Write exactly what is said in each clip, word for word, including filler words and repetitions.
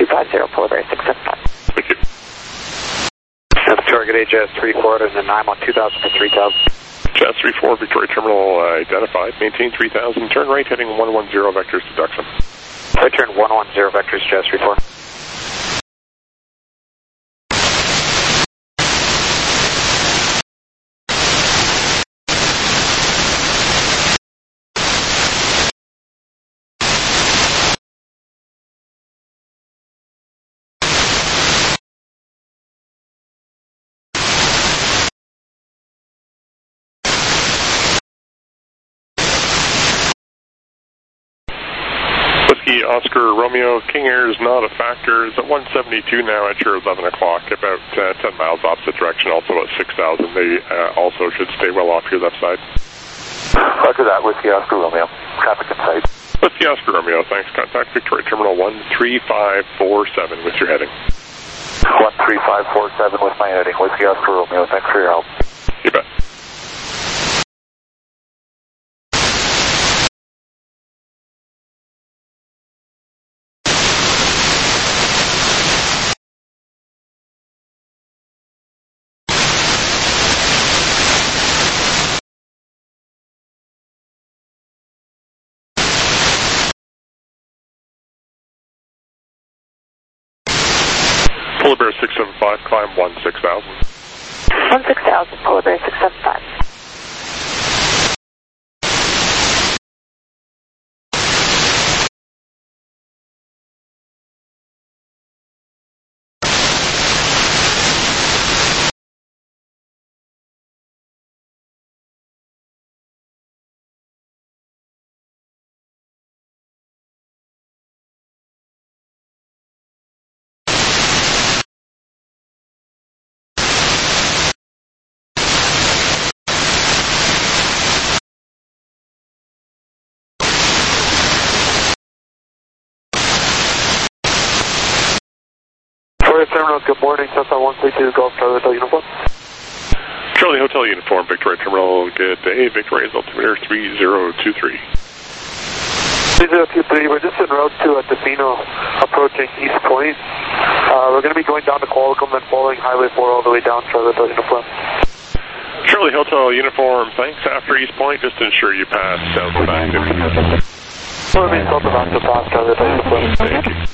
two five zero, Polar Bear six seven five. Thank you. That's target H S three four and then nine on two thousand for three thousand. J A S three four, Victoria Terminal uh, identified. Maintain three thousand. Turn right heading one one zero vectors to Duxon. I turn one one zero vectors, J A S three four. Whiskey Oscar Romeo, King Air is not a factor. It's at one seventy-two now at your eleven o'clock, about uh, ten miles opposite direction, also at six thousand. They uh, also should stay well off your left side. Roger that, Whiskey Oscar Romeo. Traffic in sight. Whiskey Oscar Romeo, thanks. Contact Victoria Terminal one three five four seven with your heading. one three five four seven with my heading. Whiskey Oscar Romeo, thanks for your help. You bet. Polar Bear six seven five, climb one six thousand. one six thousand, Polar Bear six seven five. Victoria Terminal, good morning. Cessna one three two Golf Charlie Hotel Uniform. Charlie Hotel Uniform, Victoria Terminal, good day. Victoria's altimeter three zero two three. three zero two three, we're just en route to uh, Tofino, approaching East Point. Uh, we're going to be going down to Qualicum and following Highway four all the way down Charlie Hotel Uniform. Charlie Hotel Uniform, thanks. After East Point, just ensure you pass south of active. We'll remain south of active pass Charlie Hotel Uniform. Thank you.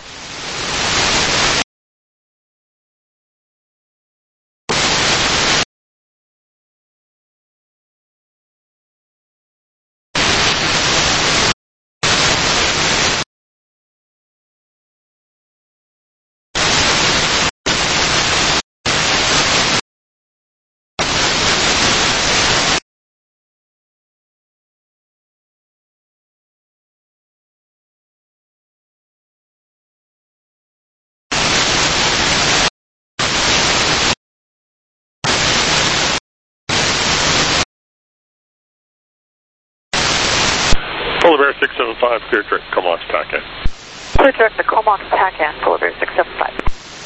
Polar Bear six seven five, clear direct, Comox, T A C A. Clear direct to Comox, T A C A, Polar Bear six seven five.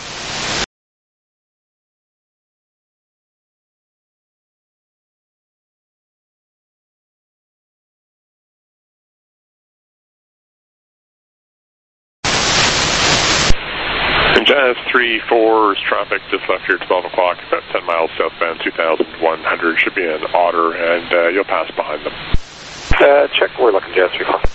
And J A S three four's traffic just left here at twelve o'clock, about ten miles southbound, two thousand one hundred, should be an Otter, and uh, you'll pass behind them. Uh, check, we're looking J A S three four.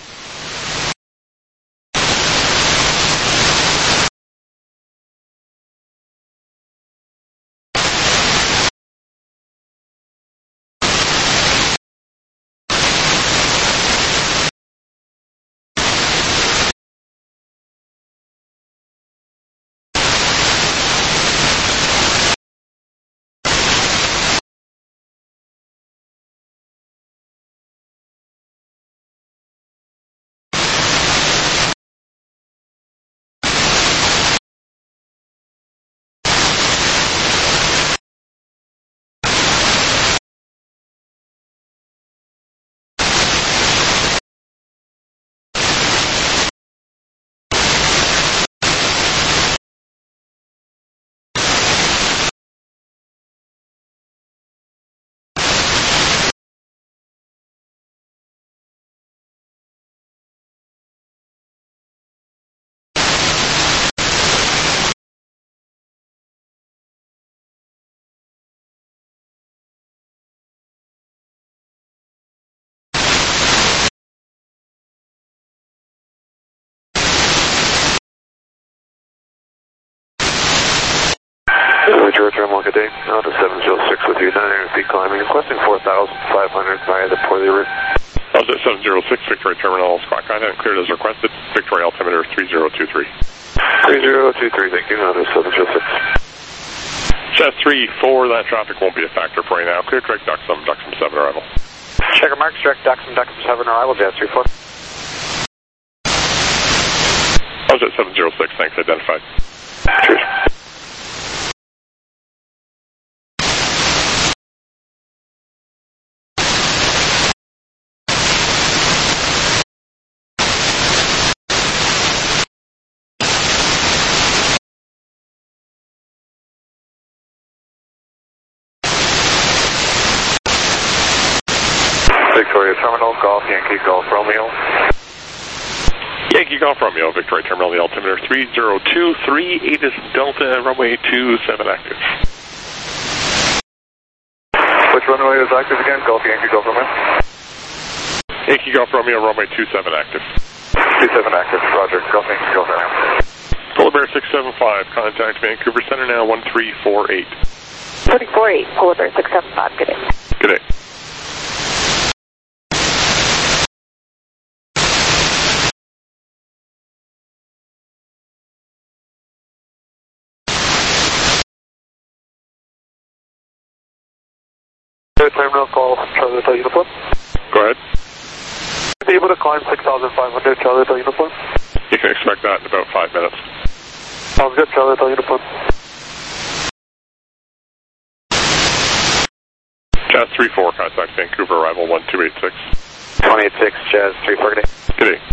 Zero terminal, good day. Now to seven zero six with you, nine hundred feet climbing, requesting four thousand five hundred via the Portly route. I was at seven zero six, Victoria Terminal, squawk contact cleared as requested. Victoria altimeter three zero two three. three zero two three, thank you. Now to seven zero six. Jazz three four, that traffic won't be a factor for you now. Clear direct Duxum, Duxum seven arrival. Checker marks, direct Duxum, Duxum seven arrival, Jazz three four. I was at seven zero six, thanks, identified. Cheers. Victoria Terminal, Golf Yankee Golf Romeo. Yankee Golf Romeo, Victoria Terminal, the altimeter three zero two three, eight is Delta, runway two seven active. Which runway is active again? Golf Yankee Golf Romeo? Yankee Golf Romeo, runway two seven active. two seven active, roger. Golf Yankee Golf Romeo. Polar Bear six seven five, contact Vancouver Center now, one three four eight. three four eight, Polar Bear six seven five, good day. Good day. Terminal call, Charlie Hotel Uniform. Go ahead. Be able to climb six thousand five hundred, Charlie Hotel Uniform. You can expect that in about five minutes. Sounds good, Charlie Hotel Uniform. Jazz three four, contact Vancouver, arrival one two eight six. one eight six, Jazz three four, good day. Good day.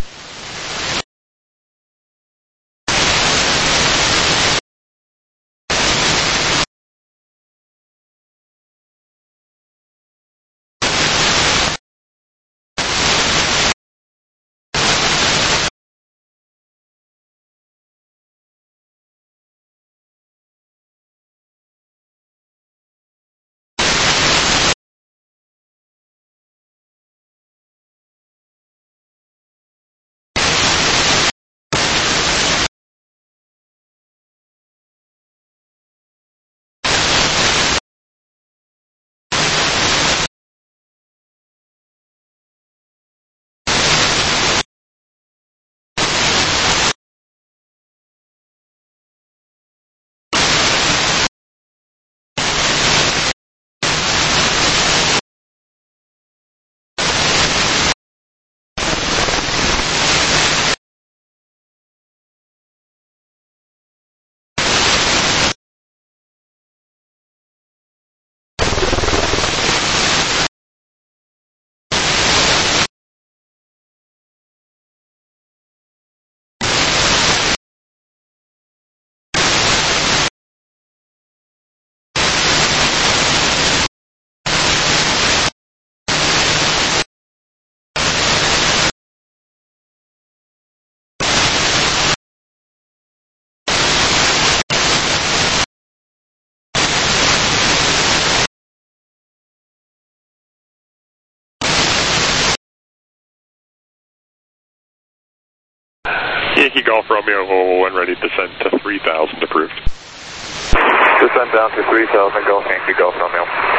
Yankee Golf Romeo, when ready, descend to three thousand approved. Descend down to three thousand, Golf Yankee Golf Romeo.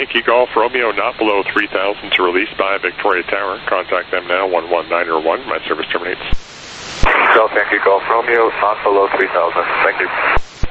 Yankee Golf Romeo, not below three thousand to release by Victoria Tower. Contact them now, one one nine or one. My service terminates. South Yankee Golf Romeo, not below three thousand. Thank you.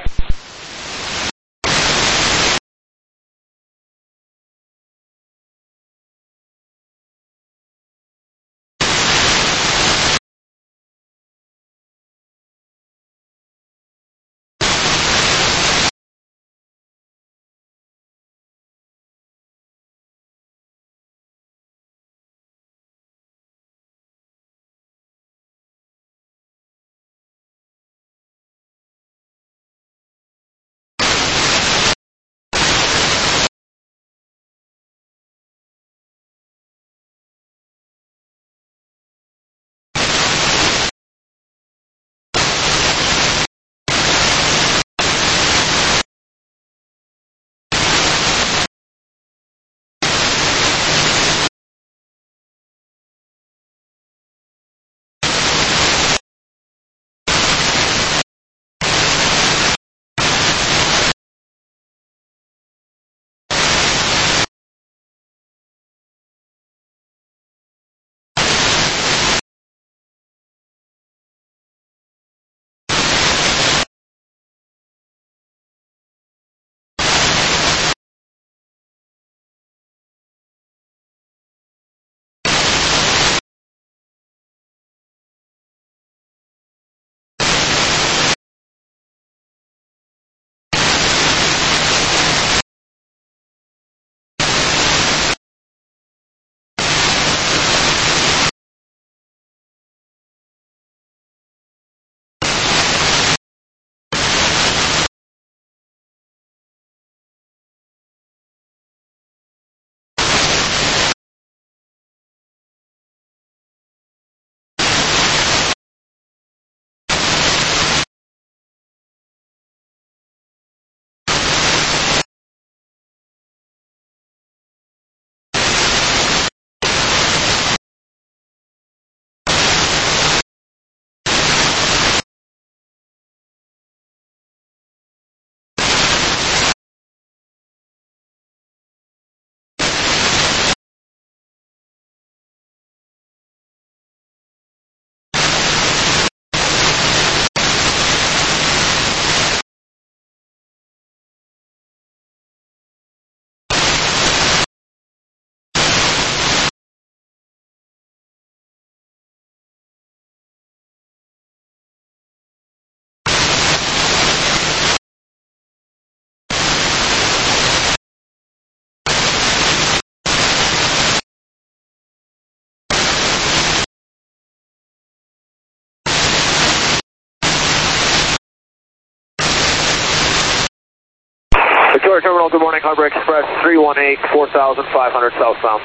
Victoria Terminal, good morning. Harbor Express three one eight, four thousand five hundred southbound.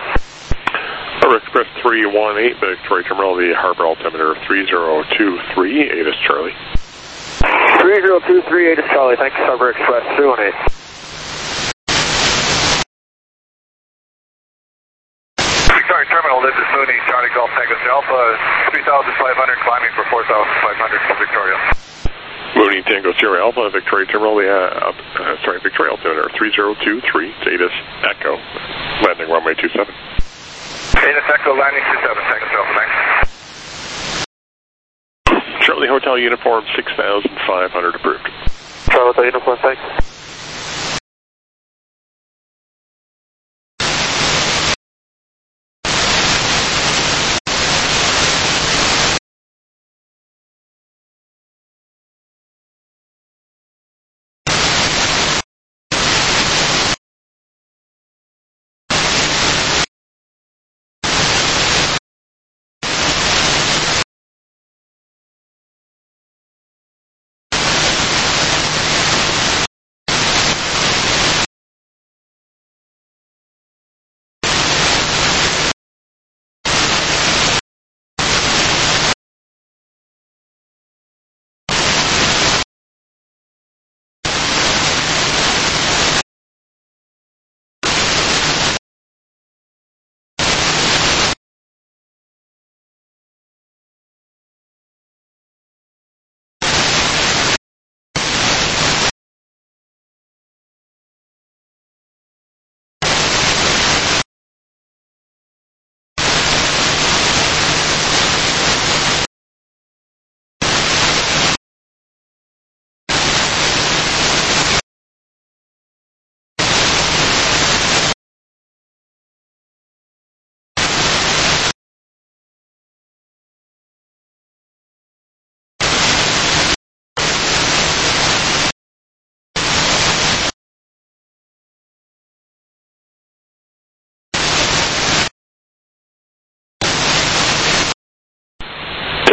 Harbor Express three one eight, Victoria Terminal, the Harbor altimeter three zero two three, ATIS Charlie. three zero two three, ATIS Charlie, thanks. Harbor Express three one eight. Victoria Terminal, this is Mooney, Charlie Golf Tango Alpha, three thousand five hundred, climbing for four thousand five hundred for Victoria. Mooney Tango Sierra Alpha, Victoria Terminal, the, uh, uh, sorry, Victoria altimeter three zero two three, ATIS Echo, landing runway two seven. ATIS Echo, landing two seven, Tango Alpha, thanks. Charlie Hotel Uniform six thousand five hundred approved. Charlie Hotel Uniform, thanks.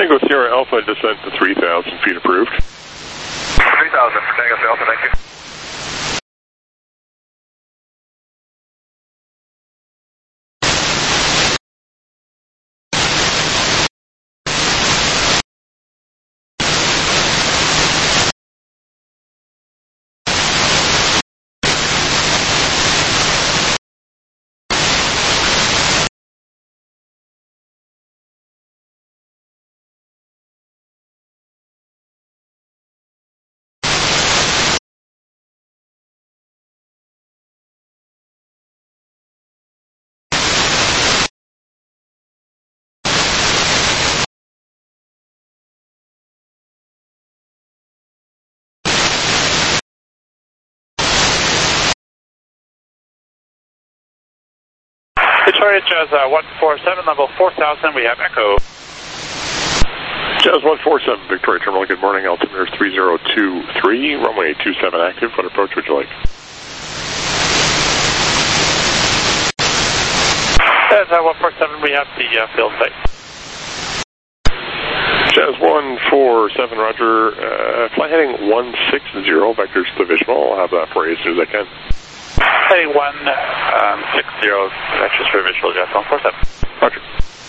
Tango Sierra Alpha, descent to three thousand feet approved. three thousand for Tango Sierra Alpha, thank you. Victoria Jazz uh, one four seven, level four thousand, we have Echo. Jazz one four seven, Victoria Terminal, good morning, altimeter three zero two three, runway two seven active, what approach would you like? Jazz uh, one four seven, we have the uh, field site. Jazz one four seven, roger, uh, fly heading one six zero, vectors to the visual, I'll have that for you as soon as I can. Heading one six zero, vectors for visual, Jazz one four seven. Roger.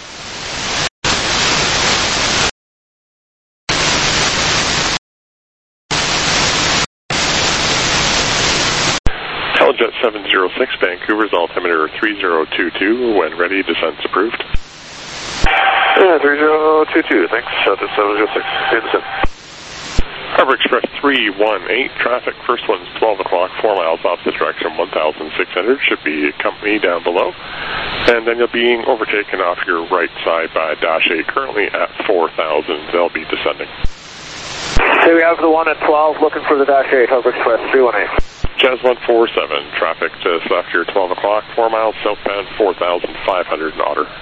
Telejet seven zero six, Vancouver's altimeter three zero two two, when ready, descent's approved. Yeah, three zero two two, thanks. Uh, seven zero six, good descent. Harbor Express three one eight, traffic, first one's twelve o'clock, four miles opposite direction, one thousand six hundred, should be company down below. And then you're being overtaken off your right side by Dash eight, currently at four thousand, they'll be descending. Okay, we have the one at twelve, looking for the Dash eight, Harbor Express three one eight. Jazz one four seven, traffic just left your twelve o'clock, four miles southbound, four thousand five hundred in Otter.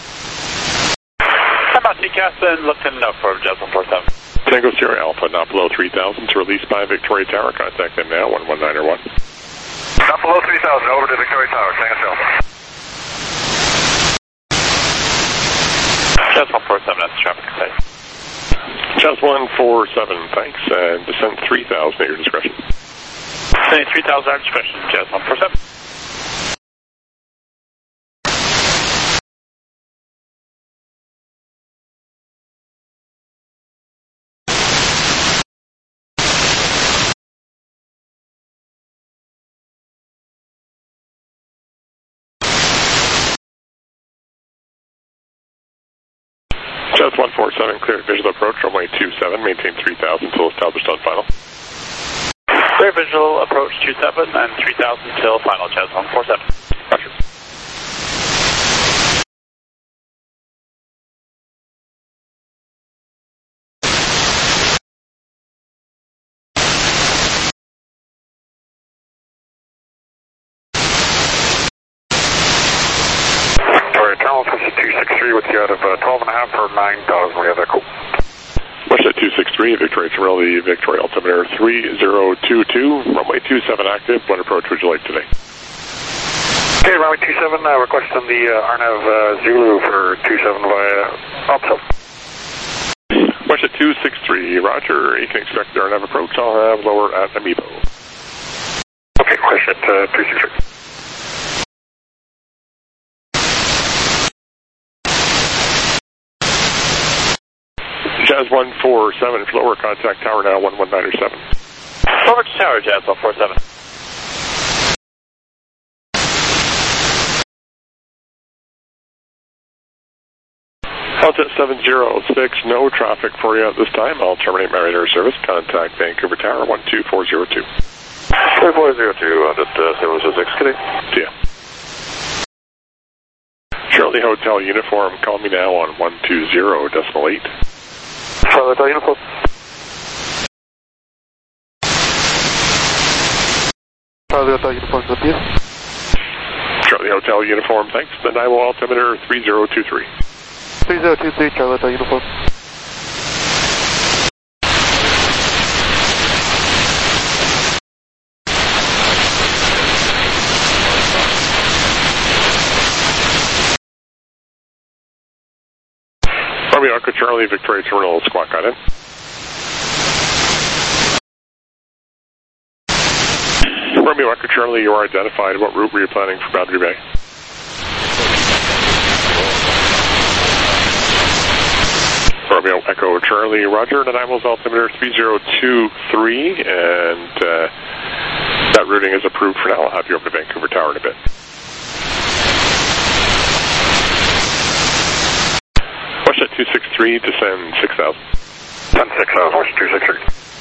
How about T C A S and looking up for Jazz one four seven? Tango Sierra Alpha, not below three thousand, to release by Victoria Tower. Contact them now, one one nine or one. Not below three thousand, over to Victoria Tower, Tango Sierra Alpha. Jazz one four seven, that's traffic site. Jazz one four seven, thanks, and descent three thousand at your discretion. Descending three thousand at discretion, Jazz one four seven. Jazz one four seven, clear visual approach, runway two seven, maintain three thousand until established on final. Clear visual approach two seven and three thousand till final, Jazz one four seven. Roger. Victoria Terminal, two six three with you out of uh, twelve and a half for nine thousand, we have Echo. Russia two six three, Victoria Torelli, Victoria altimeter three zero two two, runway two seven active, what approach would you like today? Okay, runway two seven, uh, requesting the uh, Arnav uh, Zulu for two seven via Opto. Russia two six three, roger, you can expect the Arnav approach, I'll have lower at Amiibo. Okay, question at uh, two six three. Jazz one four seven, lower, contact tower now, one one nine seven. Over to tower, Jazz one four seven. Delta seven zero six, no traffic for you at this time. I'll terminate my radar service. Contact Vancouver Tower, one two four zero two. two four zero two, uh, at seven zero six, good day. See ya. Charlie Hotel Uniform, call me now on one two zero decimal eight. Charlie Hotel Uniform. Charlie Hotel Uniform, up to you. Charlie Hotel Uniform, thanks. Then I will altimeter three zero two three. three zero two three, Charlie Hotel Uniform. Romeo Echo Charlie, Victoria Terminal, squawk on it. Romeo Echo Charlie, you are identified. What route were you planning for Boundary Bay? Romeo Echo Charlie, roger. Nanaimo's altimeter three zero two three, and uh, that routing is approved for now. I'll have you over to Vancouver Tower in a bit. Westjet two six three, descend six thousand. Descend six thousand, Westjet two six three.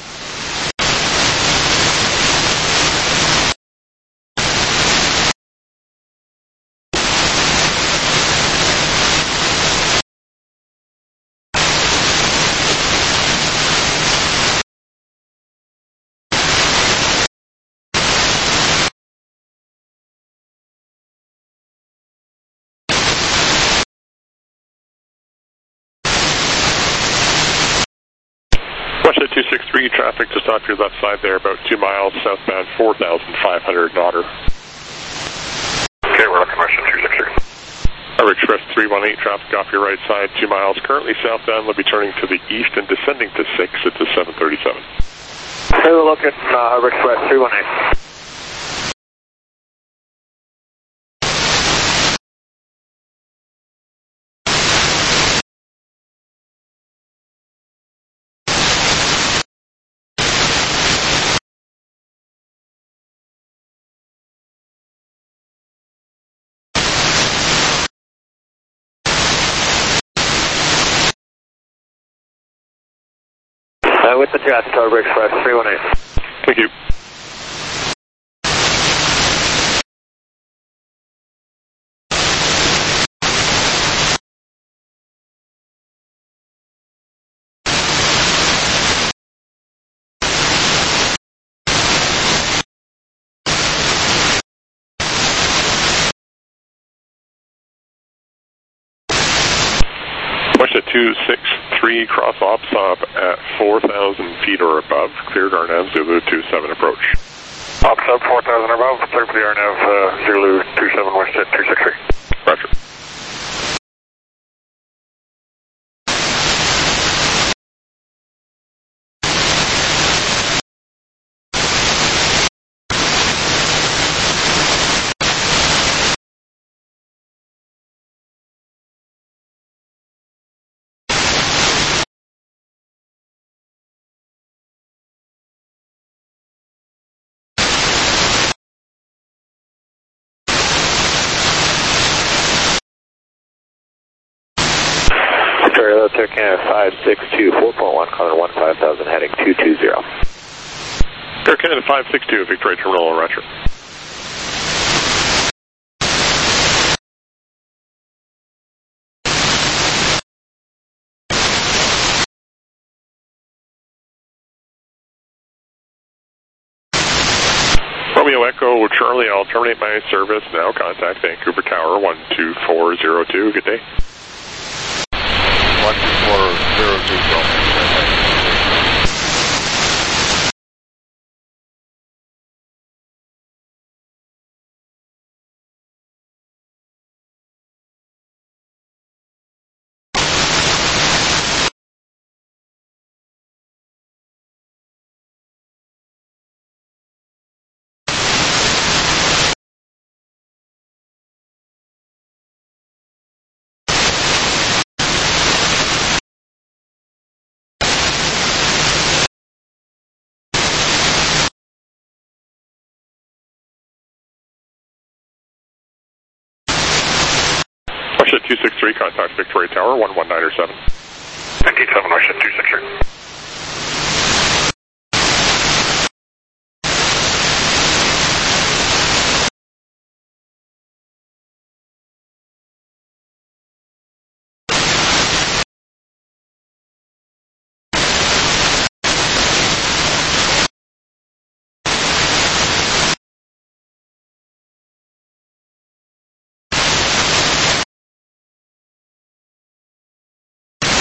Westjet two six three, traffic just off your left side there, about two miles southbound, four thousand five hundred in Otter. Okay, we're looking Westjet two six three. Harbour Express three one eight, traffic off your right side, two miles, currently southbound, will be turning to the east and descending to six, it's a seven thirty-seven. Hey, we're looking uh, Harbour Express three one eight. Uh, with the jet, Harbour Express three one eight. Thank you. Westjet two six three, cross ops up at four thousand feet or above, cleared R N A V Zulu two seven approach. Ops up four thousand or above, clear for the R N A V uh, Zulu two seven, Westjet two six three. Roger. Victoria Turkana five six two, four point one, calling one five thousand, heading two two zero. Air Canada five six two, Victoria Terminal, roger. Romeo Echo Charlie, I'll terminate my service now. Contact Vancouver Tower one two four zero two. Good day. one two four zero two, Westjet two six three, contact Victoria Tower one one nine seven. Indeed seven, Westjet two six three.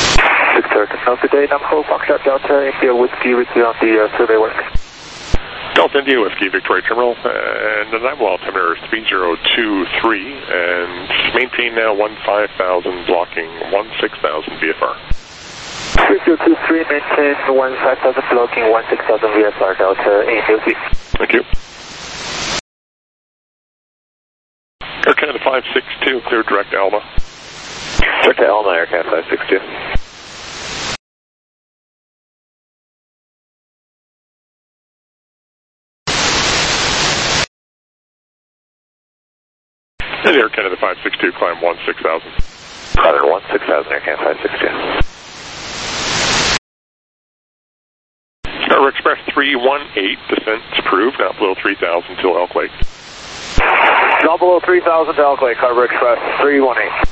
Victoria, good day, number four, Foxtrot Delta, India Whiskey with you on the uh, survey work. Delta India Whiskey, Victoria Terminal, and the nine mile altimeter is three zero two three, and maintain now one five thousand, blocking one six thousand V F R. three zero two three, maintain one five thousand, blocking one six thousand V F R, Delta India Whiskey. Thank you. Air Canada five six two, clear direct to Alma. Direct to Alma, Air Canada five six two. And Air Canada five six two, climb one six thousand. Climb one six thousand, Air Canada five six two. Star Express three one eight, descent approved, not below three thousand till Elk Lake. Not below three thousand to Elk Lake, Harbor Express three one eight.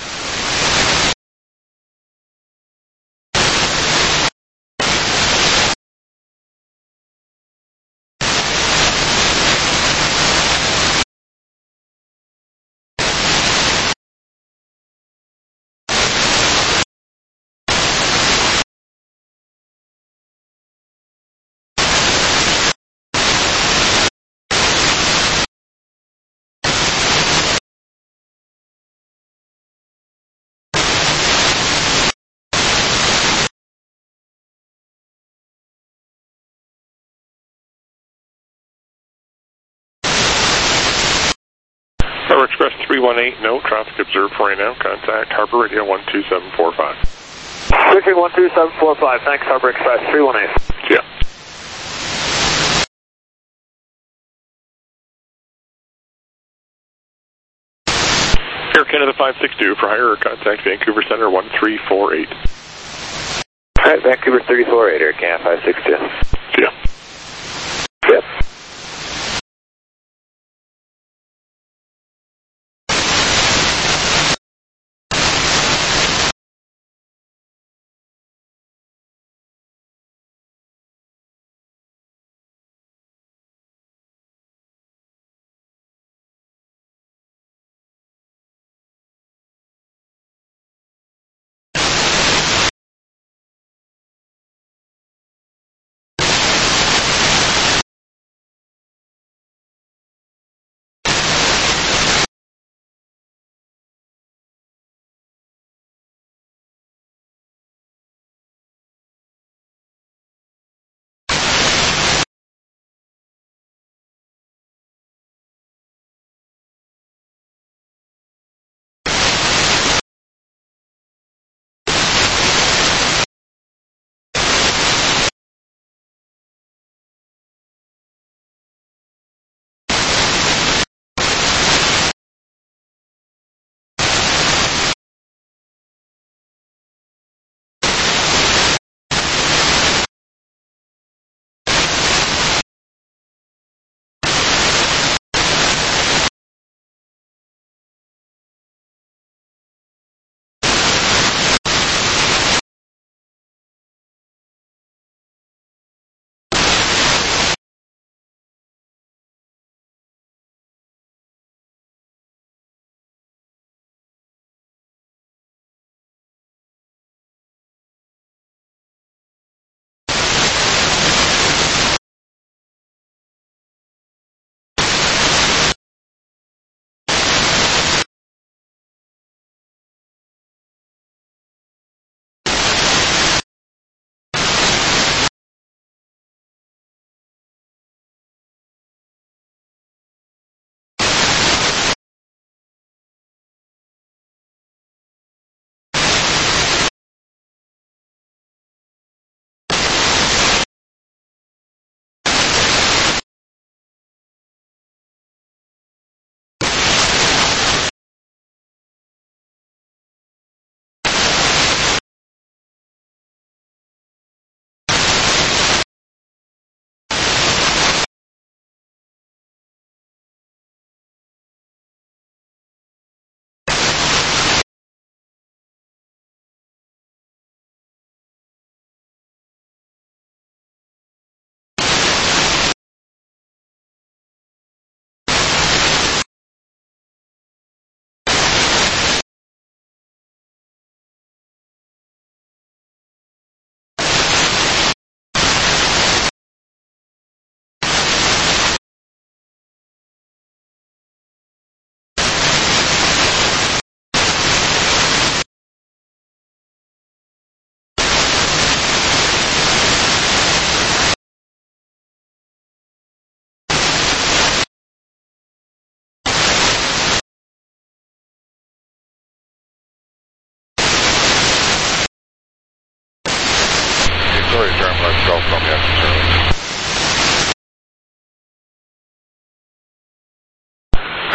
Harbor Express three one eight, no traffic observed for right now. Contact Harbor Radio one two seven four five. Victory one two seven four five, thanks Harbor Express three one eight. Yeah. Air Canada five six two, for hire, contact Vancouver Center one three four eight. Alright, Vancouver three four eight, Air Canada five six two. Yeah. Yep.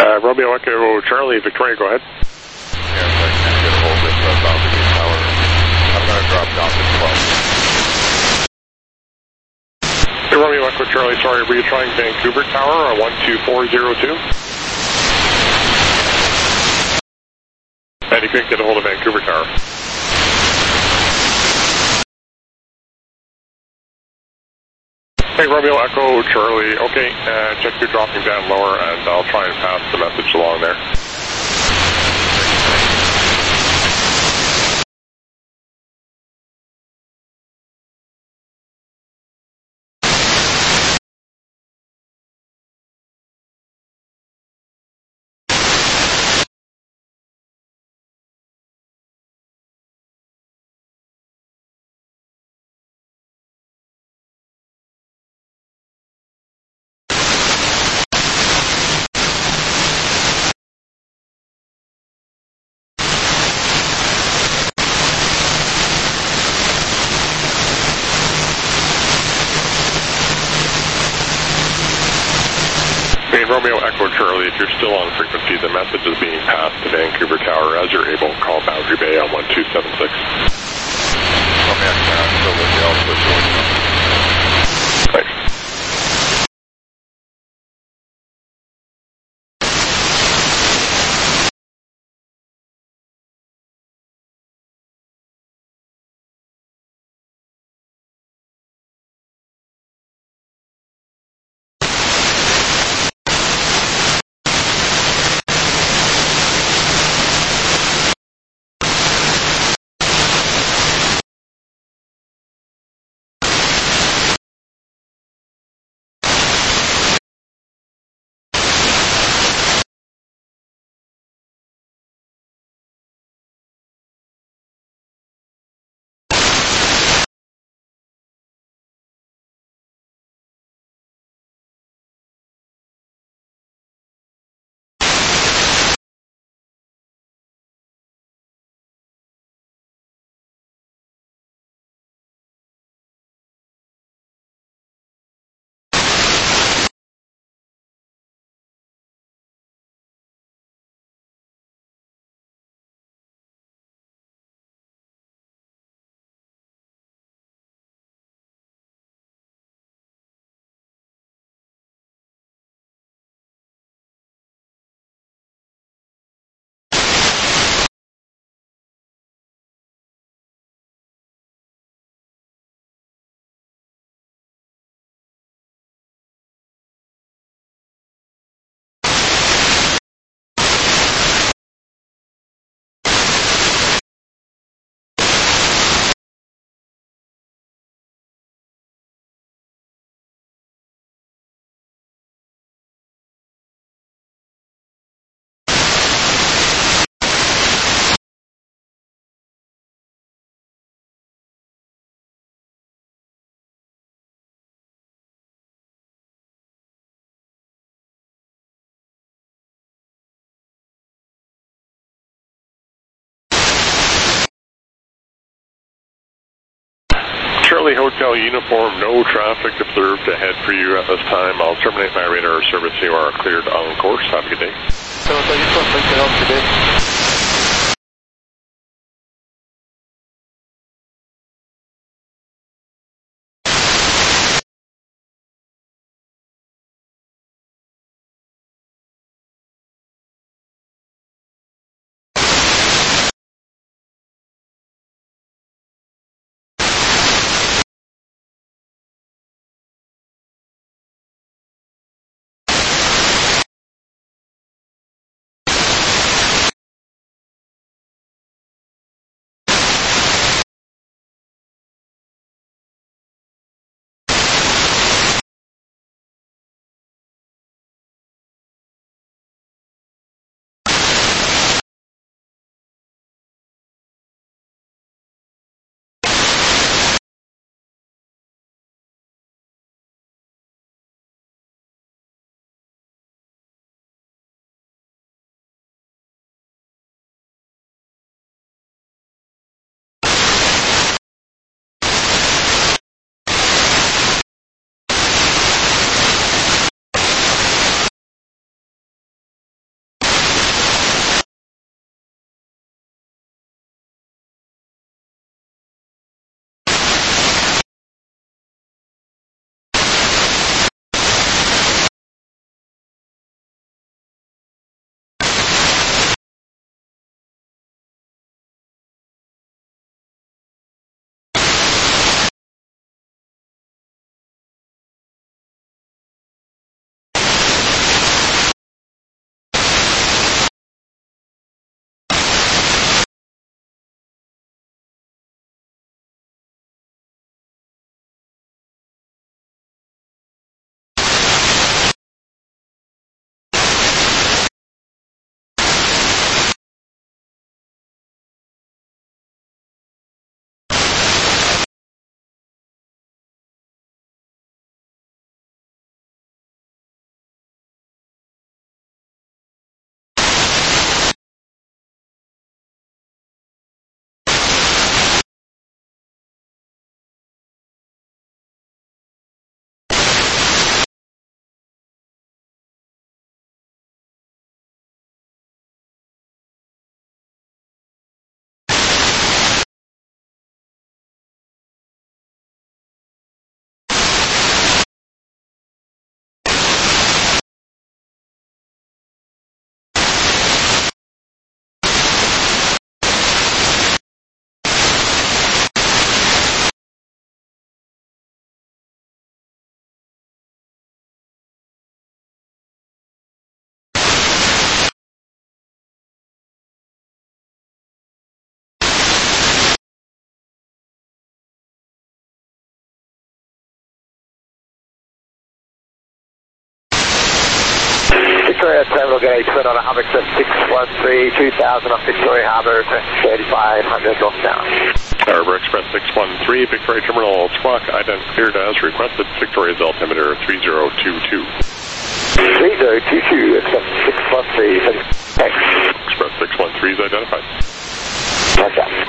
Uh, Romeo Echo Charlie, Victoria, go ahead. Yes, I can't get a hold of uh, Boundary Bay Tower. I'm going to drop down to twelve. Hey, Romeo Echo Charlie, sorry, were you trying Vancouver Tower on one two four zero two? And you couldn't get a hold of Vancouver Tower. Hey, Romeo Echo Charlie, okay, uh, check your dropping down lower and I'll try and pass the message along there. Hey, Romeo Echo Charlie, if you're still on frequency, the message is being passed to Vancouver Tower. As you're able, call Boundary Bay on one two seven six. Okay, I'm still with you. I'll switch over. Thanks. Charlie Hotel Uniform, no traffic observed ahead for you at this time. I'll terminate my radar service. You are cleared on course. Have a good day. So, so you just want to help today? Victoria Terminal, get a twin on a Hub Express six one three, two thousand off Victoria Harbour, thirty-five hundred northbound. Harbour Express six one three, Victoria Terminal, squawk, ident cleared as requested, Victoria's altimeter three zero two two. three zero two two, Express six one three, thanks. Express six one three is identified. Okay.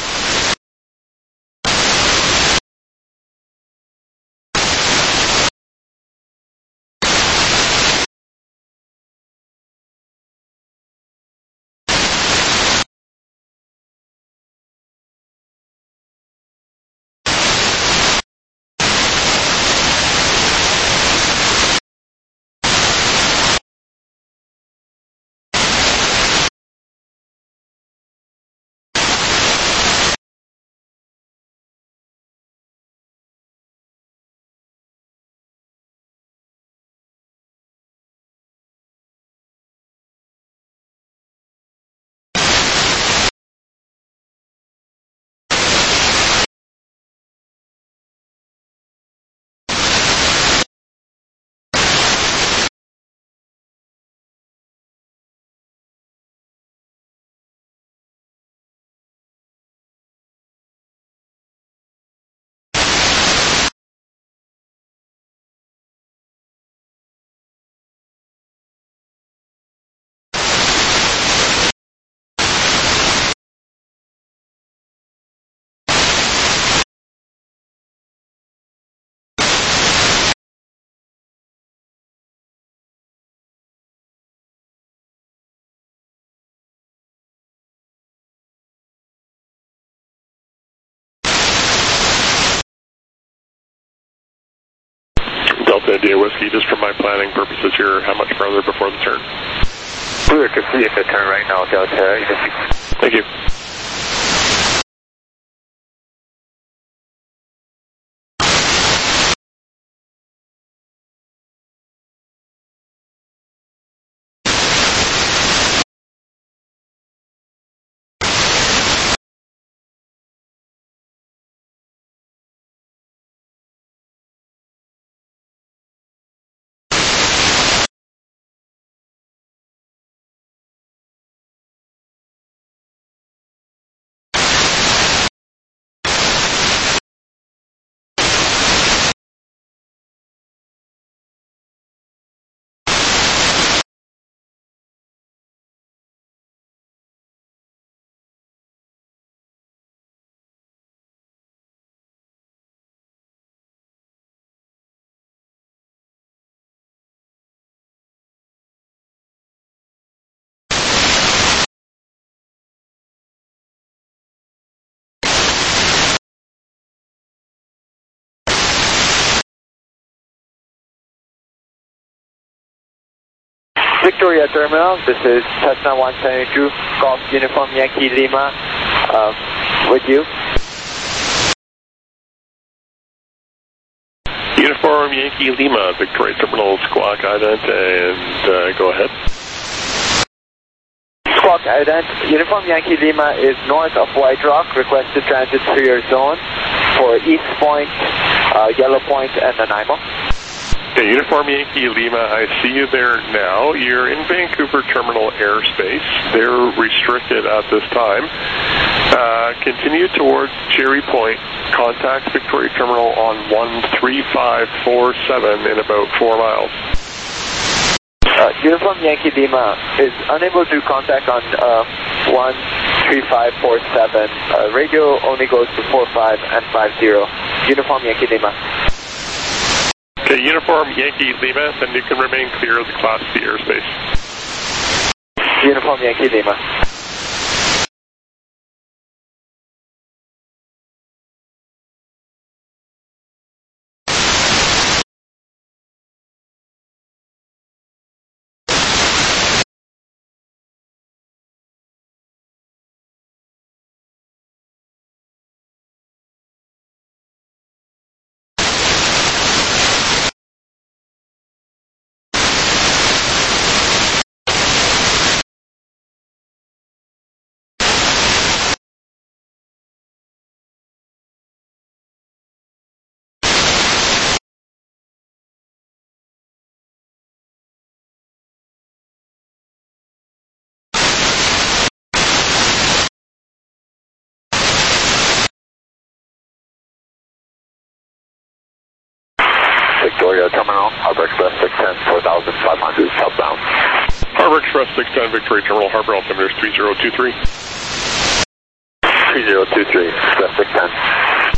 Delta India Whiskey, just for my planning purposes here, how much farther before the turn? We're completing the turn right now, Delta. Thank you. Victoria Terminal, this is Cessna one seventy-two, Golf Uniform Yankee Lima, uh, with you. Uniform Yankee Lima, Victoria Terminal, squawk ident, and uh, go ahead. Squawk ident, Uniform Yankee Lima is north of White Rock, requested transit through your zone for East Point, uh, Yellow Point, and Nanaimo. Okay, Uniform Yankee Lima, I see you there now. You're in Vancouver Terminal airspace. They're restricted at this time. Uh, continue towards Cherry Point. Contact Victoria Terminal on one three five four seven in about four miles. Uh, Uniform Yankee Lima is unable to contact on uh, one three five four seven. Uh, radio only goes to four five and five zero. Uniform Yankee Lima. Okay, Uniform Yankee Lima, then you can remain clear of the Class C airspace. Uniform Yankee Lima. Victoria Terminal, Harbor Express six ten, four thousand five hundred southbound. Harbor Express six ten, Victoria Terminal, Harbor altimeter is three zero two three. three zero two three, Express six ten.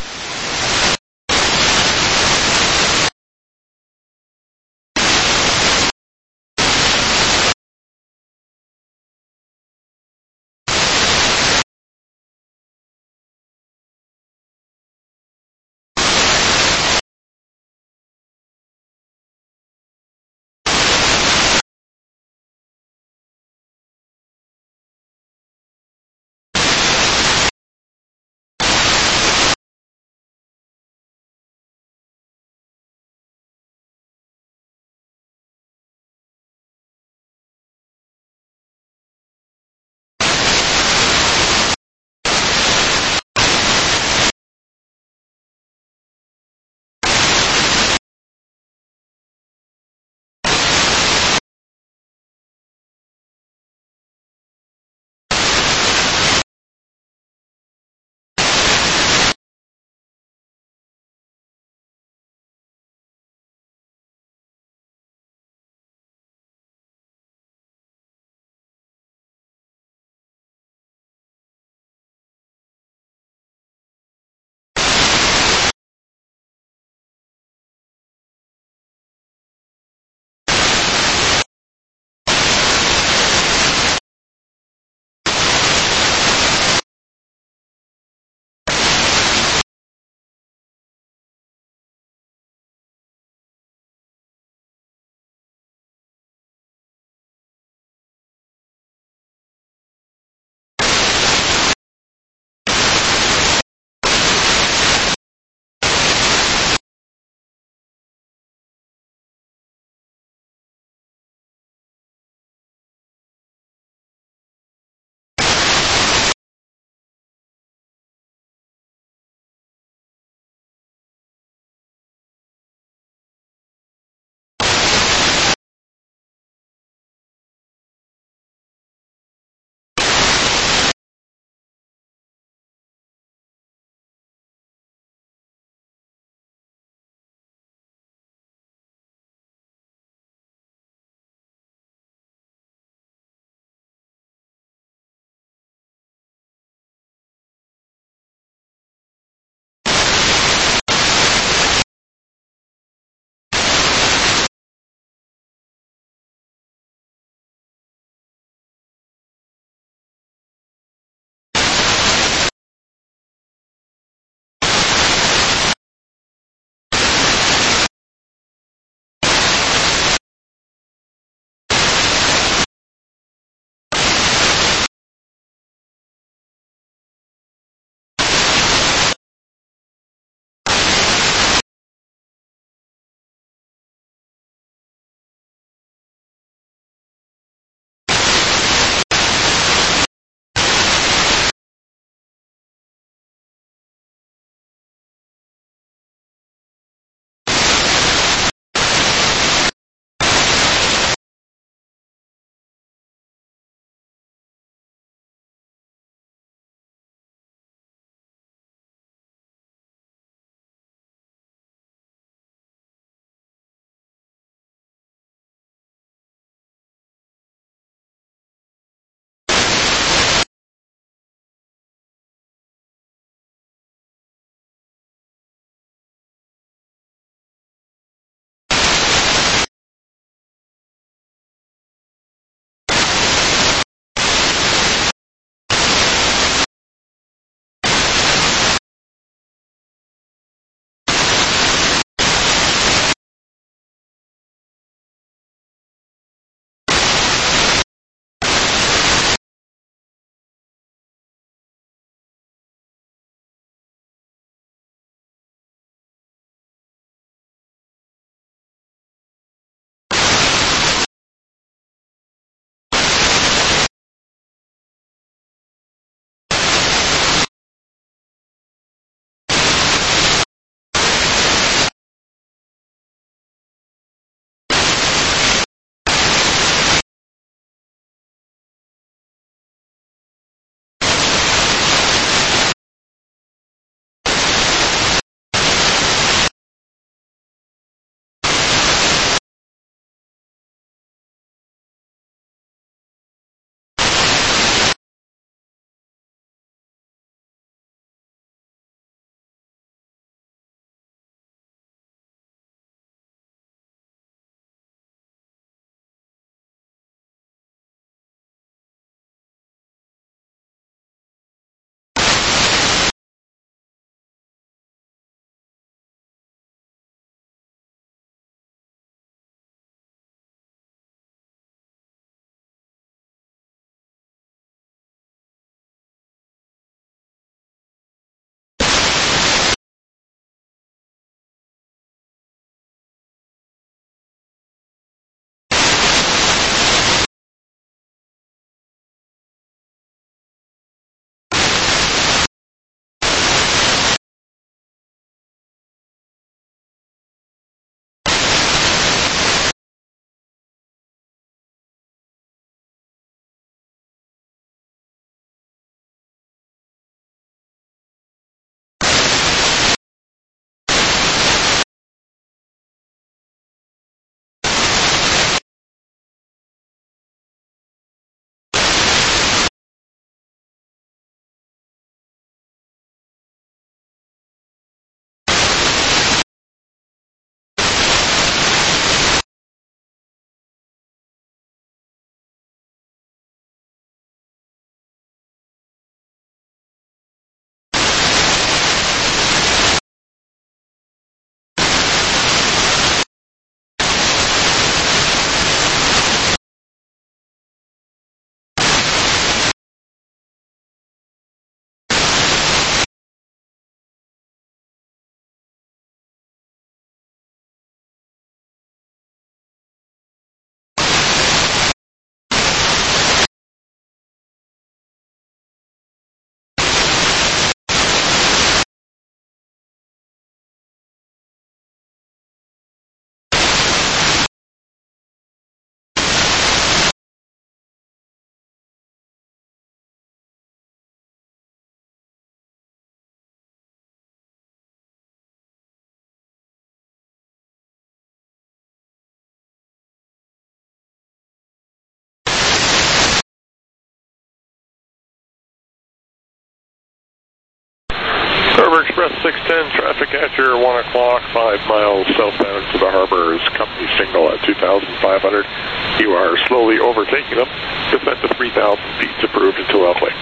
Harbor Express six ten, traffic at your one o'clock, five miles southbound to the harbor is company signal at two thousand five hundred. You are slowly overtaking them. Descent to three thousand feet approved into Elf Lake.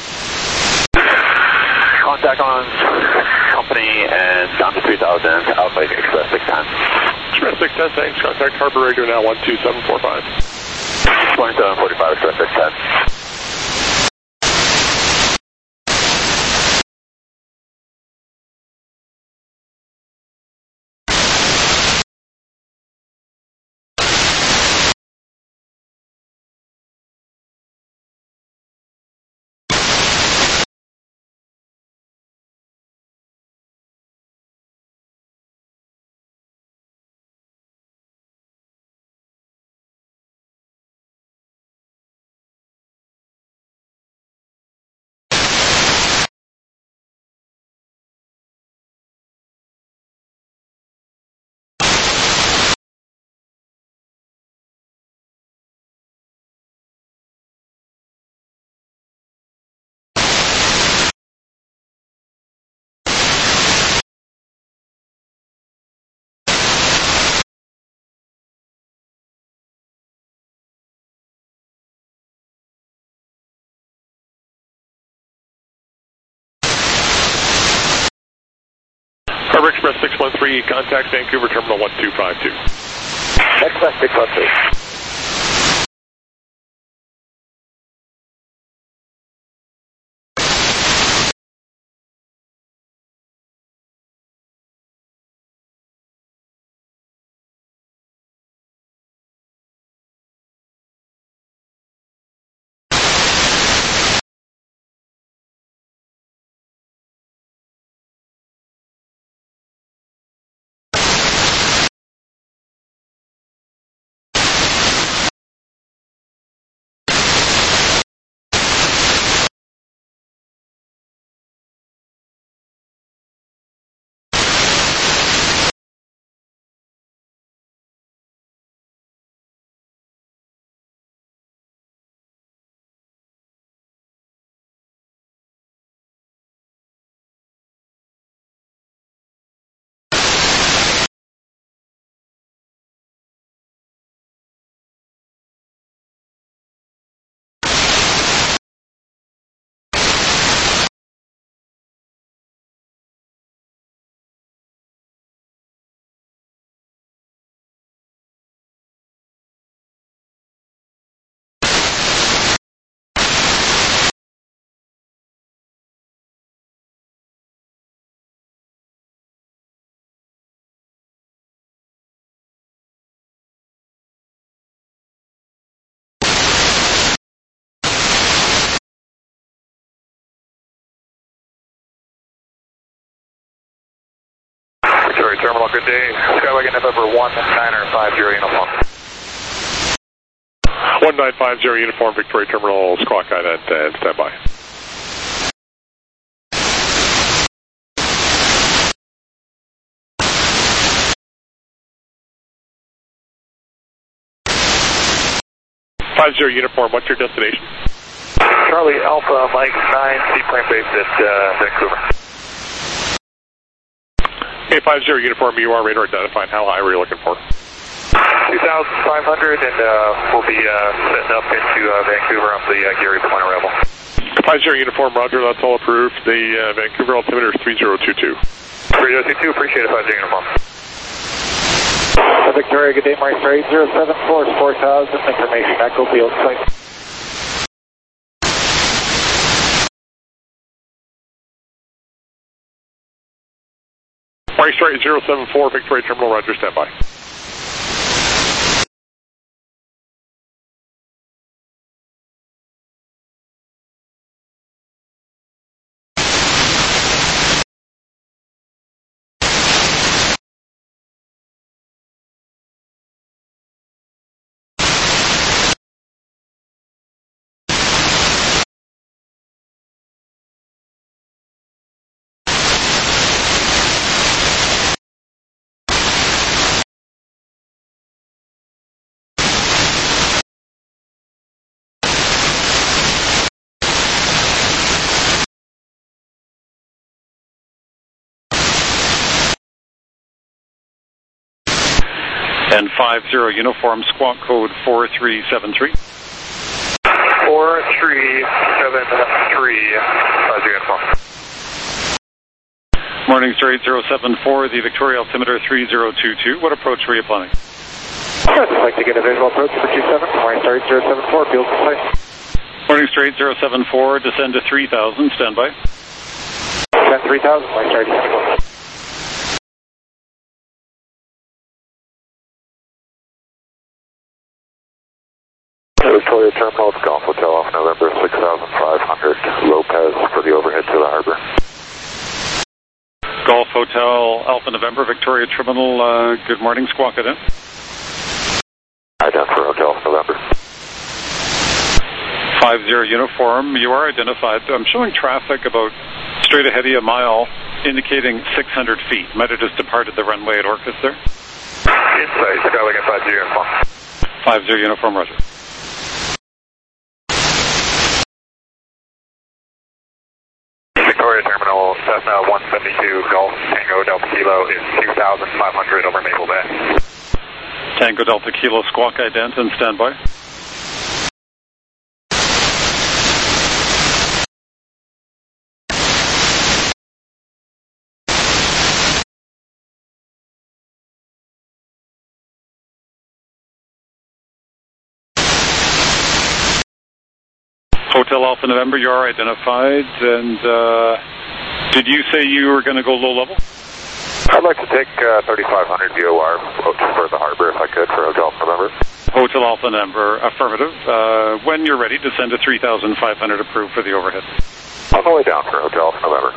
Contact on company and down to three thousand, Elf Lake Express six ten. Express six ten, thanks. Contact Harbor Radio now one two seven four five. twenty-seven forty-five, Express six ten. Harbor Express six one three, contact Vancouver Terminal one two five two. Express six one three. Victoria Terminal, good day. Skywagon November one nine five zero uniform. one nine five zero uniform, Victoria Terminal, squawk ident and stand by. five zero uniform, what's your destination? Charlie Alpha Mike nine, seaplane based at uh, Vancouver. Okay, five zero uniform, you are radar identified. How high were you looking for? two thousand five hundred, and uh, we'll be uh, setting up into uh, Vancouver on the uh, Gary Point Rebel. five zero uniform, roger, that's all approved. The uh, Vancouver altimeter is three zero two two. three zero two two, appreciate it, five zero uniform. Victoria, good day, Mike eight zero seven four, four thousand, information, Echo Field Flight. Mike Straight zero seven four, Victoria Terminal, roger, stand by. And five zero uniform, squawk code four three seven three. four three seven three, five zero uniform. Morningstar eight zero seven four, the Victoria altimeter three zero two two. What approach were you planning? I'd like to get a visual approach for two seven, Morningstar eight zero seven four, field display. Morningstar eight zero seven four, descend to three thousand, standby. Descend three thousand, Morningstar eight zero seven four. Victoria Terminal, Golf Hotel off November six thousand five hundred, Lopez for the overhead to the harbor. Golf Hotel, Alpha November, Victoria Terminal, uh, good morning, squawk it in. Ident for Hotel November. five zero uniform, you are identified. I'm showing traffic about straight ahead of you a mile, indicating six hundred feet. Might have just departed the runway at Orcas there. Inside, Skylink at five zero uniform. five zero uniform, roger. Victoria Terminal, Cessna one seventy-two, Golf Tango Delta Kilo is two thousand five hundred over Maple Bay. Tango Delta Kilo, squawk ident and standby. Hotel Alpha November, you are identified, and uh, did you say you were going to go low level? I'd like to take uh, thirty-five hundred V O R out for the harbor if I could for Hotel Alpha November. Hotel Alpha November, affirmative. Uh, when you're ready, descend to three thousand five hundred approved for the overhead. On the way down for Hotel Alpha November.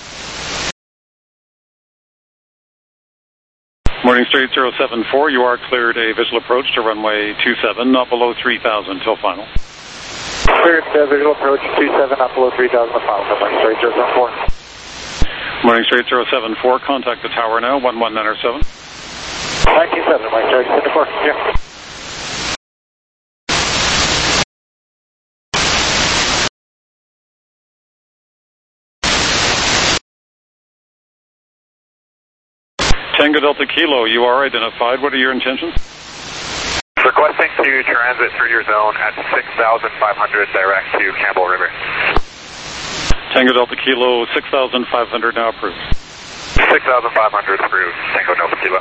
Morningstar eight zero seven four, you are cleared a visual approach to runway two seven, not below three thousand till final. Cleared uh, visual approach two seven, up below three thousand, the final, Morningstar eight zero seven four. Morningstar eight zero seven four, contact the tower now, one one nine seven. nineteen seven, Morningstar eight zero seven four, yeah. Tango Delta Kilo, you are identified. What are your intentions? Requesting to transit through your zone at six thousand five hundred direct to Campbell River. Tango Delta Kilo, six thousand five hundred now approved. six thousand five hundred approved, Tango Delta Kilo.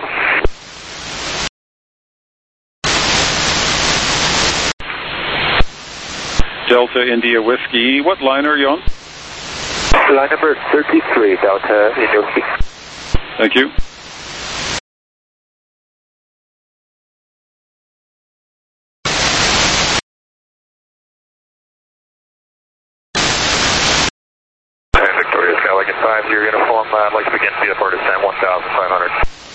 Delta India Whiskey, what line are you on? Line number thirty-three, Delta India Whiskey. Thank you. five zero uniform, uh, I'd like to begin via for descent one thousand five hundred.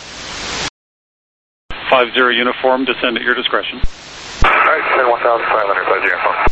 five zero uniform, descend at your discretion. Alright, descend one thousand five hundred, five zero uniform.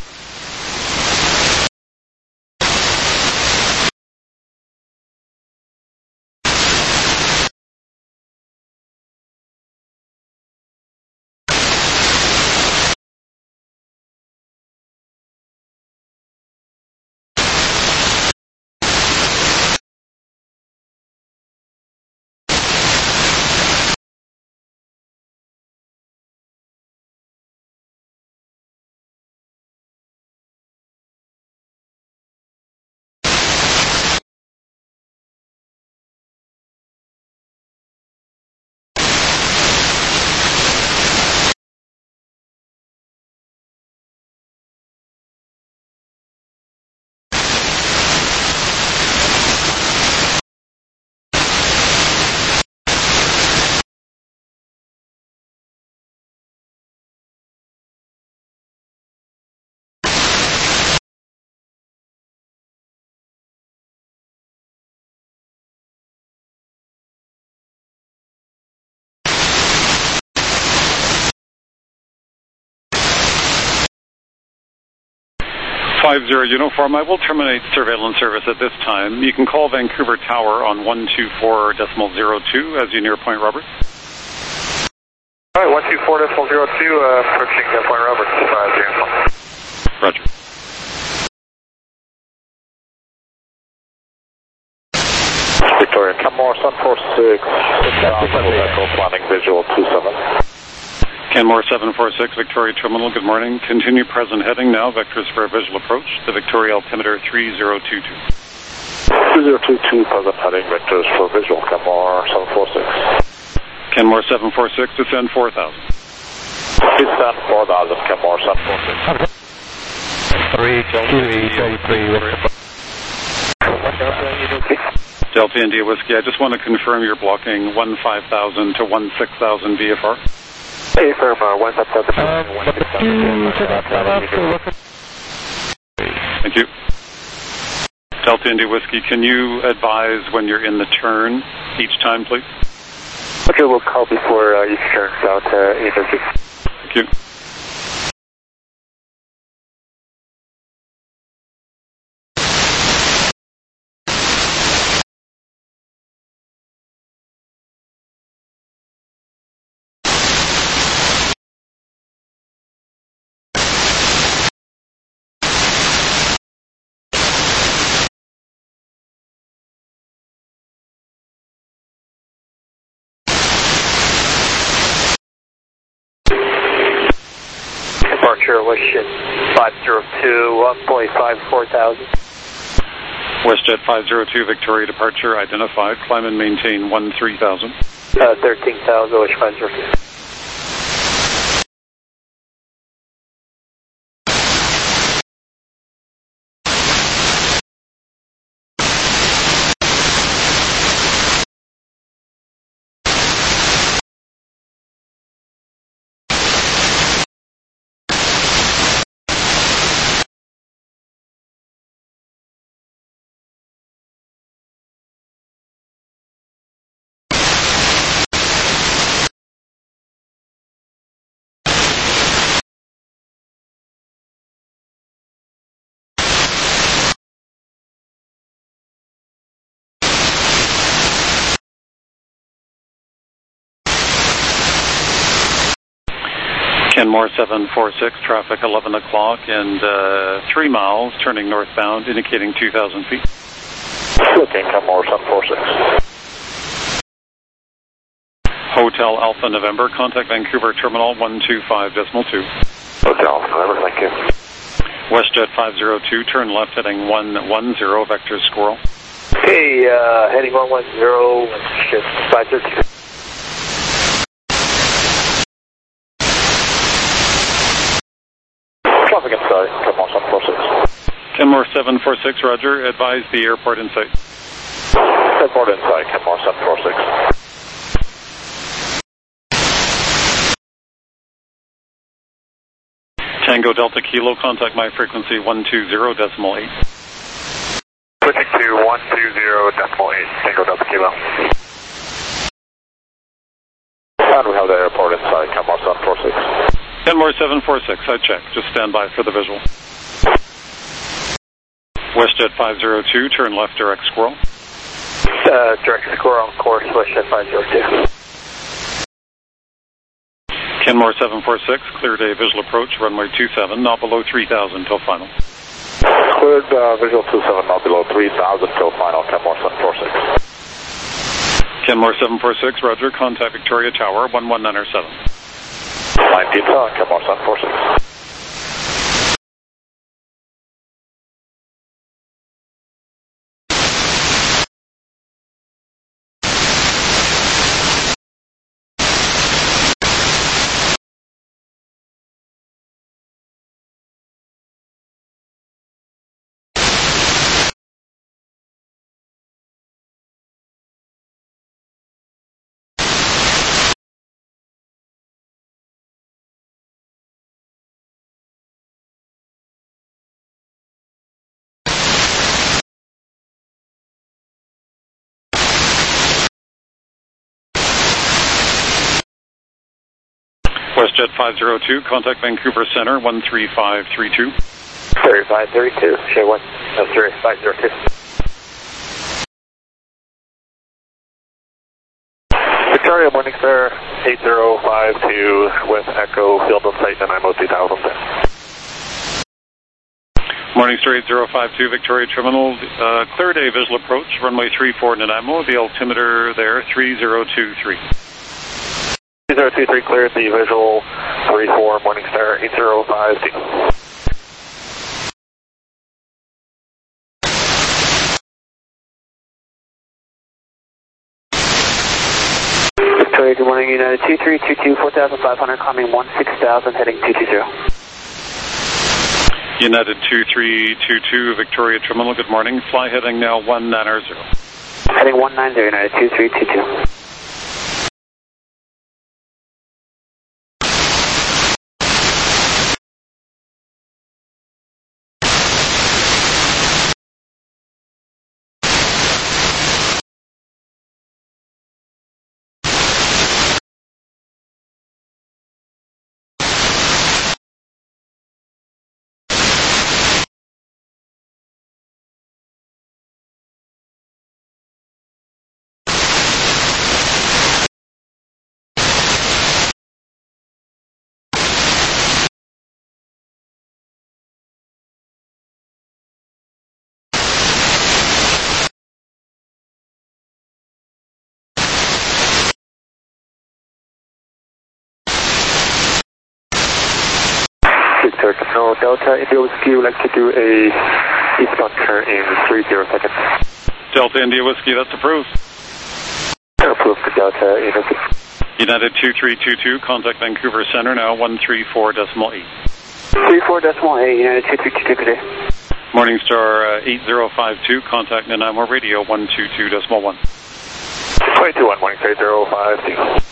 five zero uniform, I will terminate surveillance service at this time. You can call Vancouver Tower on one two four decimal zero two as you near Point Roberts. Alright, one two four decimal zero two, uh, approaching uh, Point Roberts, five zero uniform. Roger. Victoria, come more, Sun four six, planning visual two seven. Canmore seven four six, Victoria Terminal, good morning. Continue present heading now, vectors for a visual approach, the Victoria altimeter three zero two two. three zero two two, present heading, vectors for visual, Canmore seven four six. Canmore seven four six, descend four thousand. Descend four thousand, Canmore seven four six. three two three. Delta India Whiskey, I just want to confirm you're blocking one five thousand to one six thousand V F R. Hey, firm, uh, one five thousand. Thank you. Delta India Whiskey, can you advise when you're in the turn each time, please? Okay, we'll call before uh, each turn, out uh, eight oh six. Thank you. Departure, Westjet five zero two, one point five four thousand. WestJet five zero two, Victoria departure identified. Climb and maintain one three thousand. Uh, thirteen thousand, West five zero two. Canmore seven four six, traffic eleven o'clock and uh, three miles, turning northbound, indicating two thousand feet. Looking, Canmore seven four six. Hotel Alpha November, contact Vancouver Terminal one two five decimal two. Hotel Alpha November, thank you. WestJet five zero two, turn left heading one one zero, vector squirrel. Okay, uh, heading one one zero, WestJet five zero two. Traffic inside, Canmore seven four six. Canmore seven four six, roger. Advise the airport in sight. Airport inside, Canmore seven four six. Tango Delta Kilo, contact my frequency one two zero decimal eight. Switching to one two zero decimal eight, Tango Delta Kilo. And we have the airport inside, Canmore seven four six. Canmore seven four six, I check. Just stand by for the visual. WestJet five zero two, turn left, direct squirrel. Uh, direct squirrel on course, WestJet five zero two. Canmore seven four six, clear day visual approach, runway two seven, not below three thousand till final. Cleared uh, visual two seven, not below three thousand till final, Canmore seven four six. Canmore seven four six, roger. Contact Victoria Tower one one nine seven. nineteen, uh, Canmore seven four six. WestJet five zero two, contact Vancouver Center one three five three two. thirty-five thirty-two, share one, no, thirty-five zero two. Victoria, morning sir, eight zero five two with Echo, field on site, and I'm O two thousand. Morning Star eight zero five two, Victoria Terminal, uh, clear day visual approach, runway three four Nanaimo, the altimeter there three zero two three. two zero two three, clear at the visual three four, Morningstar eight zero five two. Victoria, good morning, United two three two two, four thousand five hundred, climbing one six thousand, heading two two zero. United two three two two, Victoria Terminal, good morning. Fly heading now one nine zero. Heading one nine zero, United two three two two. No, Delta India Whiskey would like to do a eastbound turn in three zero seconds. Delta India Whiskey, that's approved. Approved for Delta India Whiskey. United two three two two, contact Vancouver Center now one three four decimal eight. three four decimal eight, United two three two two, good day. Morningstar uh, eight zero five two, contact Nanaimo Radio one two two decimal one. two two one, Morningstar eight zero five two.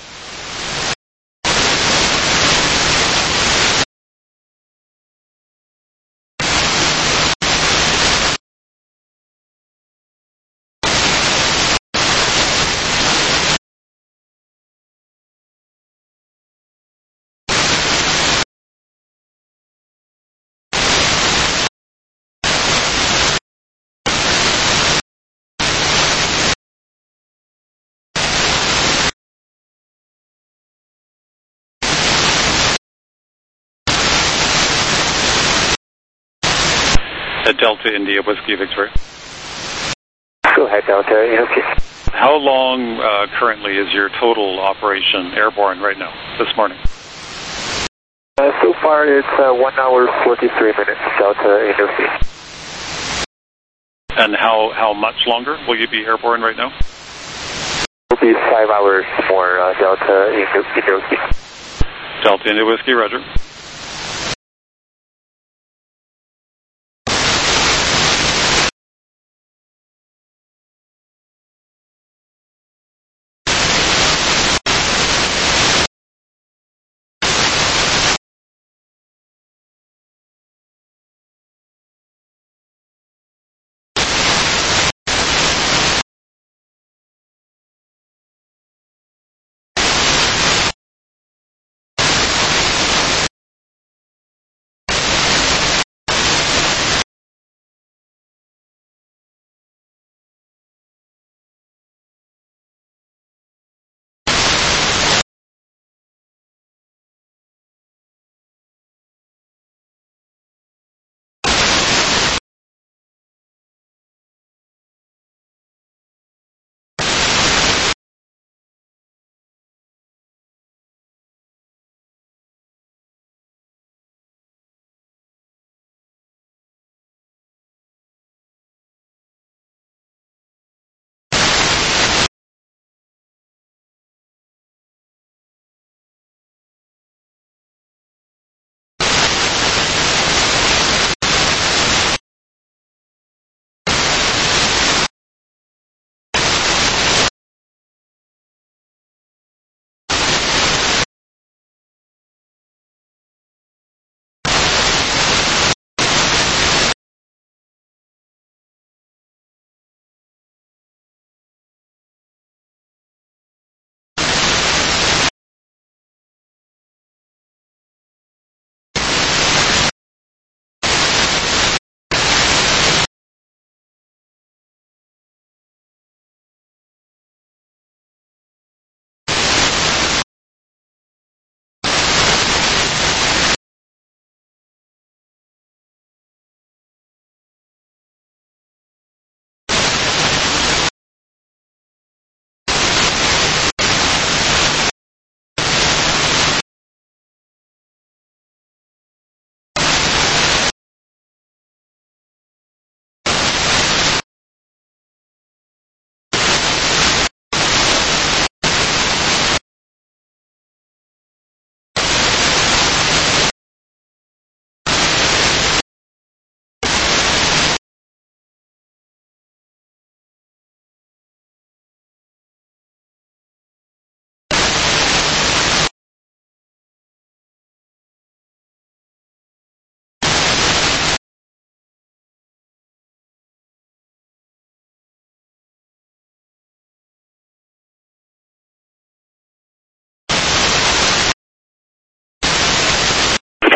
At Delta India Whiskey, Victoria. Go ahead, Delta India Whiskey. How long uh, currently is your total operation airborne right now, this morning? Uh, so far it's uh, one hour forty-three minutes, Delta India Whiskey. And how, how much longer will you be airborne right now? It will be five hours more, uh, Delta India Whiskey. Delta India Whiskey, roger.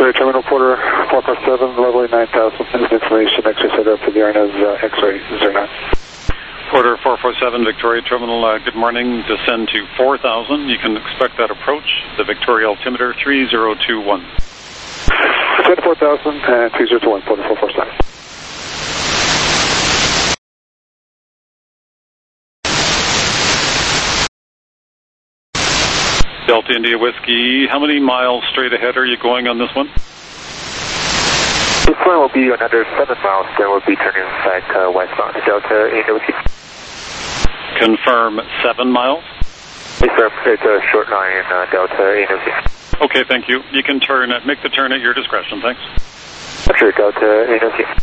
Victoria Terminal, Porter four four seven, level nine thousand, information, X-ray set up for the R N A V uh, X-ray zero nine. Porter four four seven, Victoria Terminal, uh, good morning, descend to four thousand. You can expect that approach, the Victoria altimeter three zero two one. Descend four thousand and three zero two one, Porter four four seven. Delta India Whiskey, how many miles straight ahead are you going on this one? This one will be another seven miles, then we'll be turning back uh, westbound. Delta India Whiskey. Confirm seven miles? Yes, sir. It's a short line in uh, Delta India Whiskey. Okay, thank you. You can turn, uh, make the turn at your discretion, thanks. Sure, Delta India Whiskey.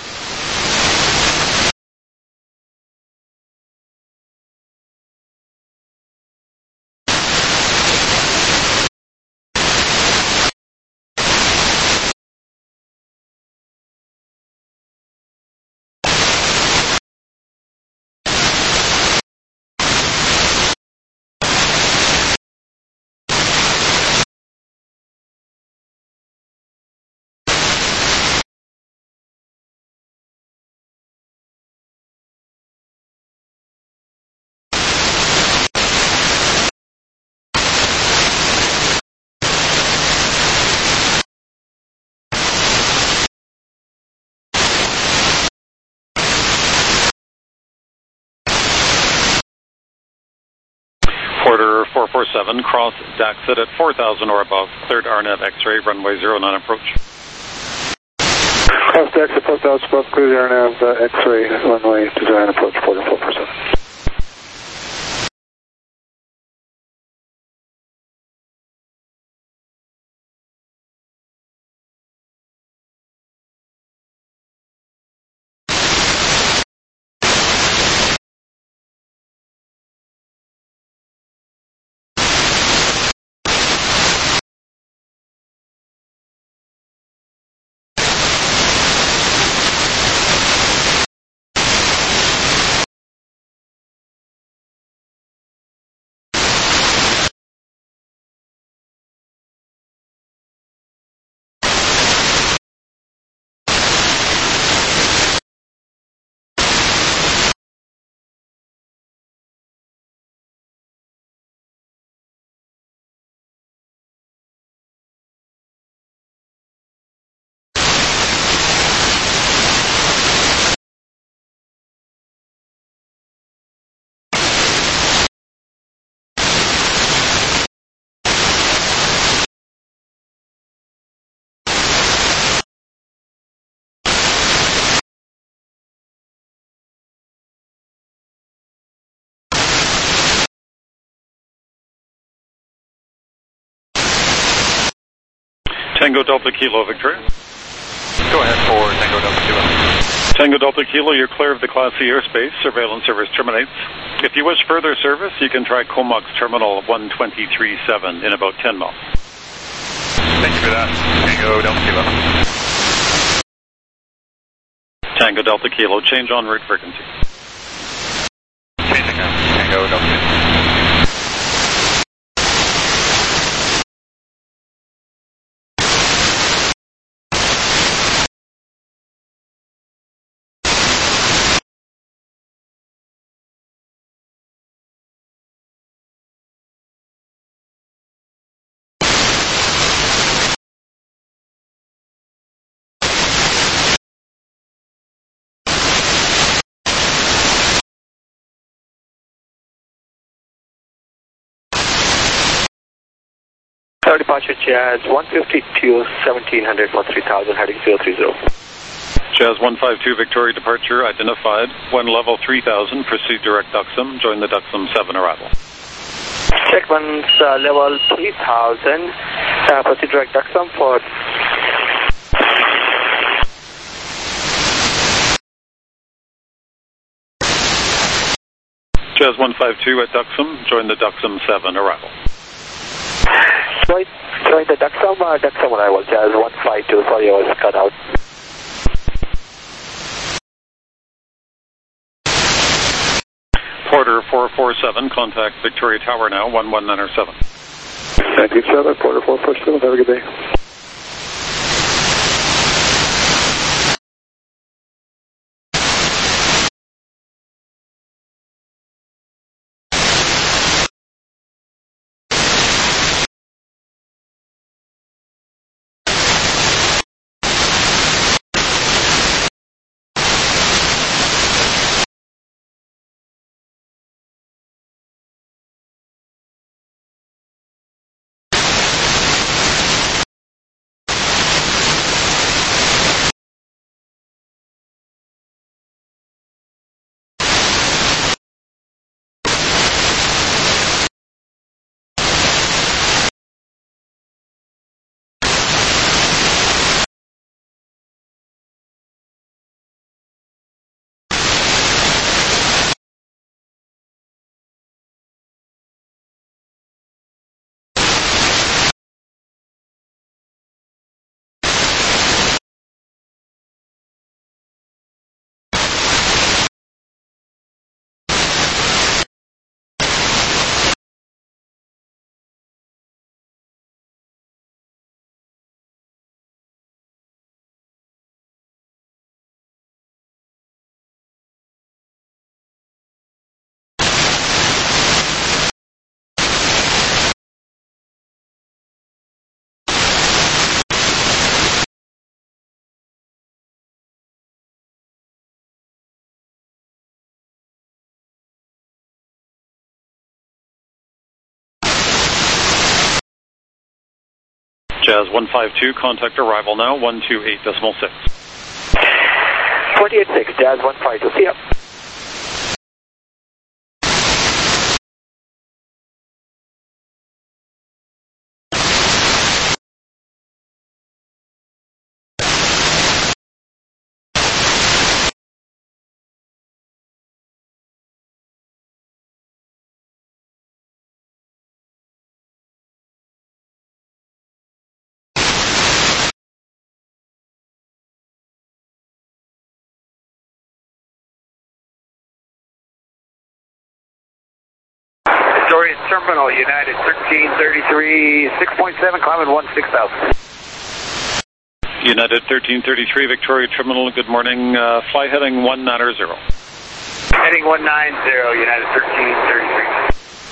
Porter four four seven, cross Daxit at four thousand or above, cleared R N A V X-ray, runway zero nine approach. Cross Daxit four thousand above, cleared R N A V uh, X-ray, runway zero nine approach, Porter four four seven. Tango Delta Kilo, Victoria. Go ahead for Tango Delta Kilo. Tango Delta Kilo, you're clear of the Class C airspace. Surveillance service terminates. If you wish further service, you can try Comox Terminal one two three seven in about ten miles. Thank you for that. Tango Delta Kilo. Tango Delta Kilo, change en route frequency. Changing on Tango Delta Kilo. Tower departure Jazz one fifty-two, seventeen hundred, three thousand, heading zero three zero. Jazz one five two, Victoria departure identified. One level three thousand, proceed direct Duxum, join the Duxum seven arrival. Checkman's uh, level three thousand, uh, proceed direct Duxum for... Jazz one five two at Duxum, join the Duxum seven arrival. Join, join the Duxum, uh, Duxum arrival, Jazz one five two, sorry I was cut out. Porter four four seven, contact Victoria Tower now, one one nine seven. Thank you, seven, Porter four four seven, have a good day. Tango Delta Kilo, Victoria Tower, one one nine seven. Thank you, seven, Porter four four seven, have a good day. Tango Delta Kilo, Victoria Tower, one one nine seven. Thank you, seven, Porter four four seven, have a good day. Tango Delta Kilo, Victoria Tower, one one nine seven. Jazz one five two, contact arrival now, one two eight decimal six. twenty-eight six, Jazz one five two, see ya. Victoria Terminal, United thirteen thirty-three, six point seven, climbing one six thousand. United thirteen thirty-three, Victoria Terminal, good morning. Uh, fly heading one nine zero. Heading one nine zero, United thirteen thirty-three.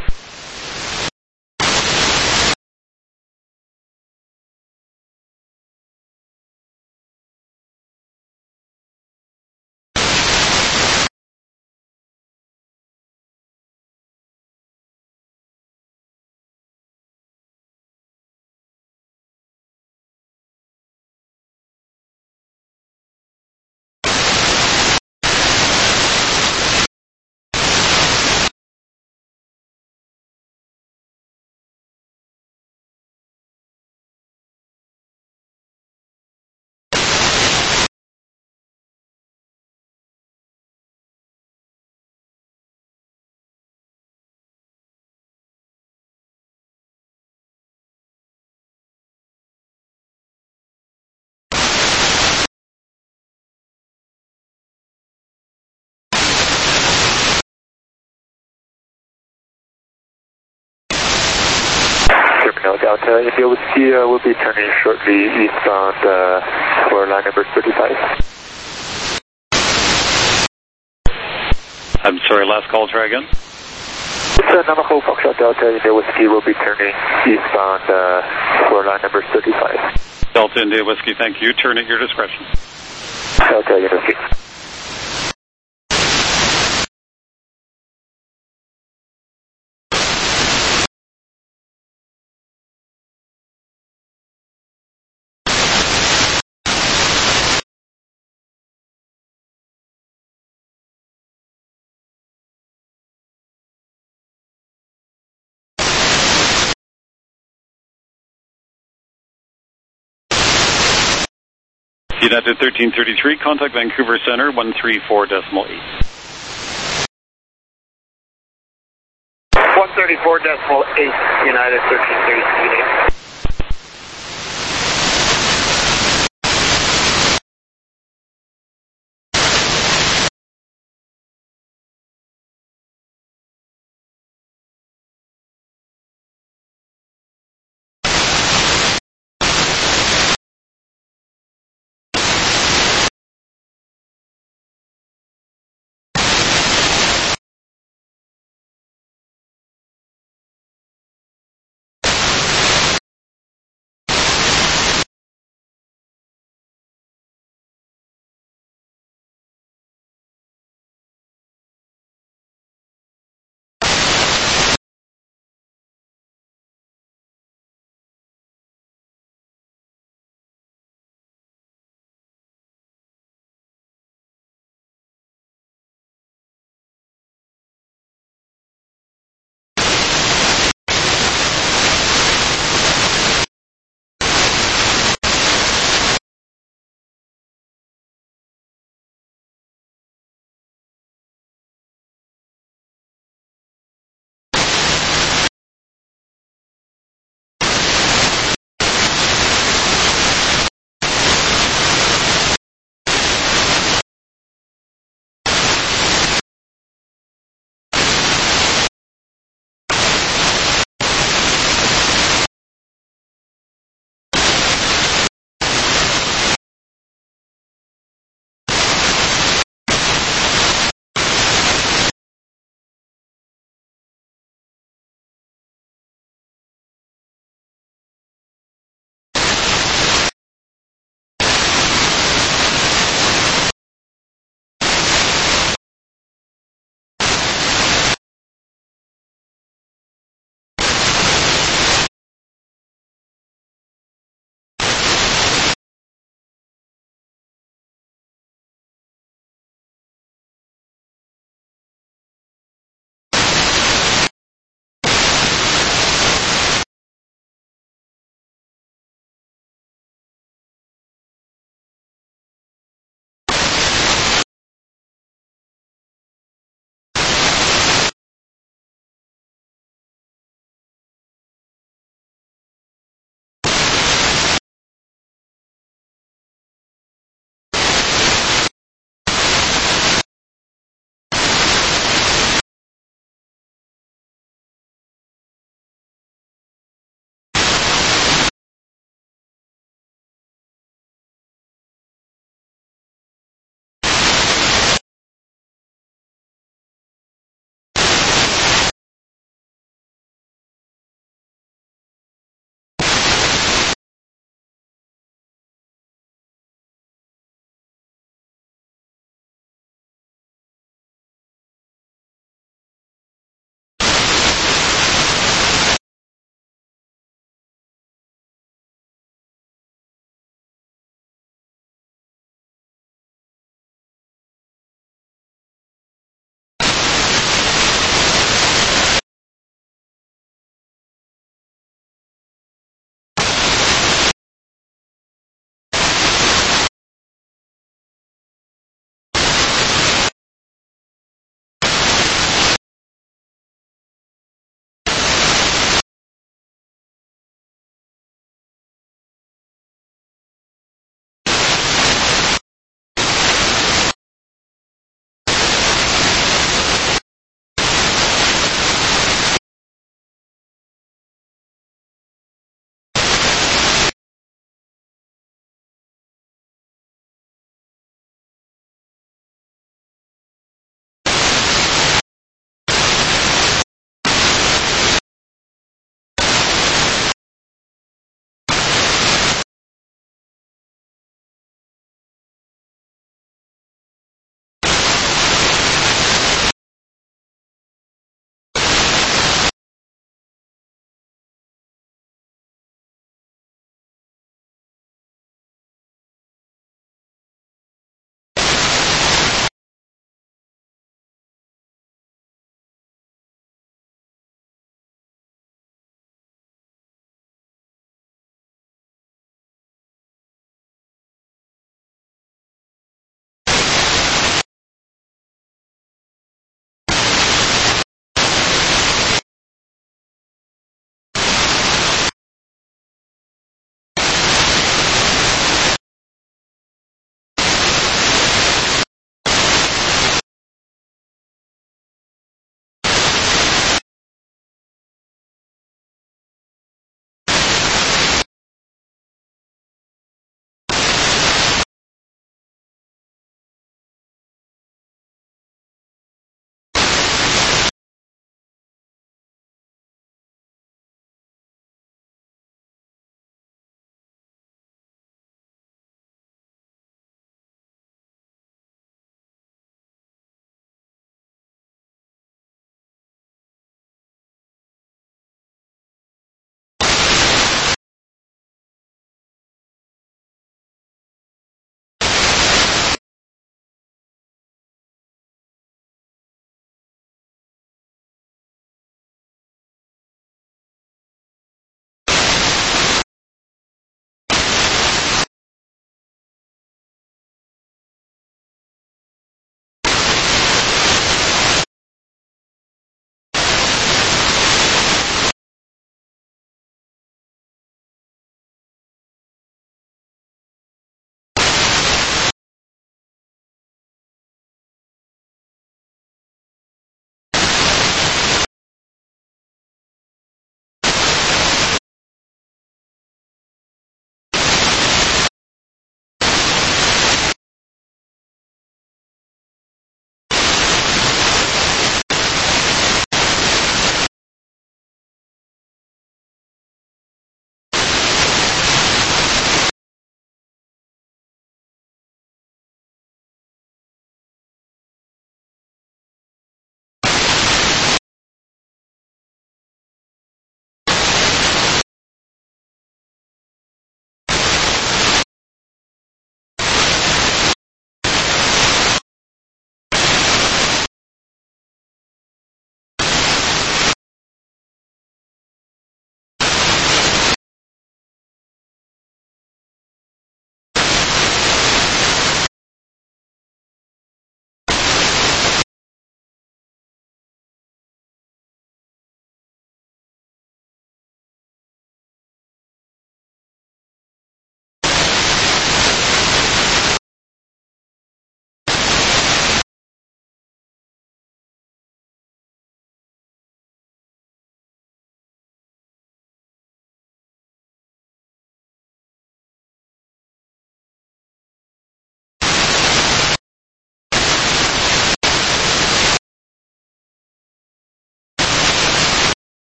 Delta, India Whiskey uh, will be turning shortly eastbound uh, for line number thirty-five. I'm sorry, last call, try again. It's uh, Navajo Foxtrot Delta, India Whiskey will be turning eastbound uh, for line number thirty-five. Delta India Whiskey, thank you. Turn at your discretion. Delta India Whiskey. United thirteen thirty-three, contact Vancouver Center, one three four decimal eight. one thirty-four decimal eight, United thirteen thirty-three.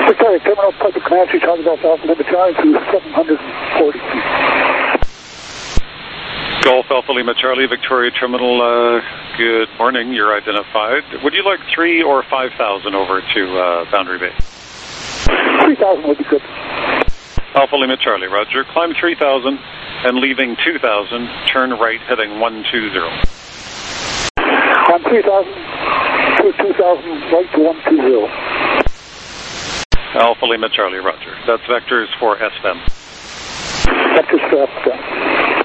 Sorry, terminal public Comanche, Charlie Golf Alpha Lima Charlie to seven hundred forty feet. Golf Alpha Lima Charlie, Victoria Terminal, uh, good morning, you're identified. Would you like three or five thousand over to uh, Boundary Bay? three thousand would be good. Alpha Lima Charlie, roger. Climb three thousand and leaving two thousand, turn right heading one two zero. On three thousand to two thousand, right to one two zero. Alpha Lima Charlie, roger. That's vectors for S F M. Vectors for S F M.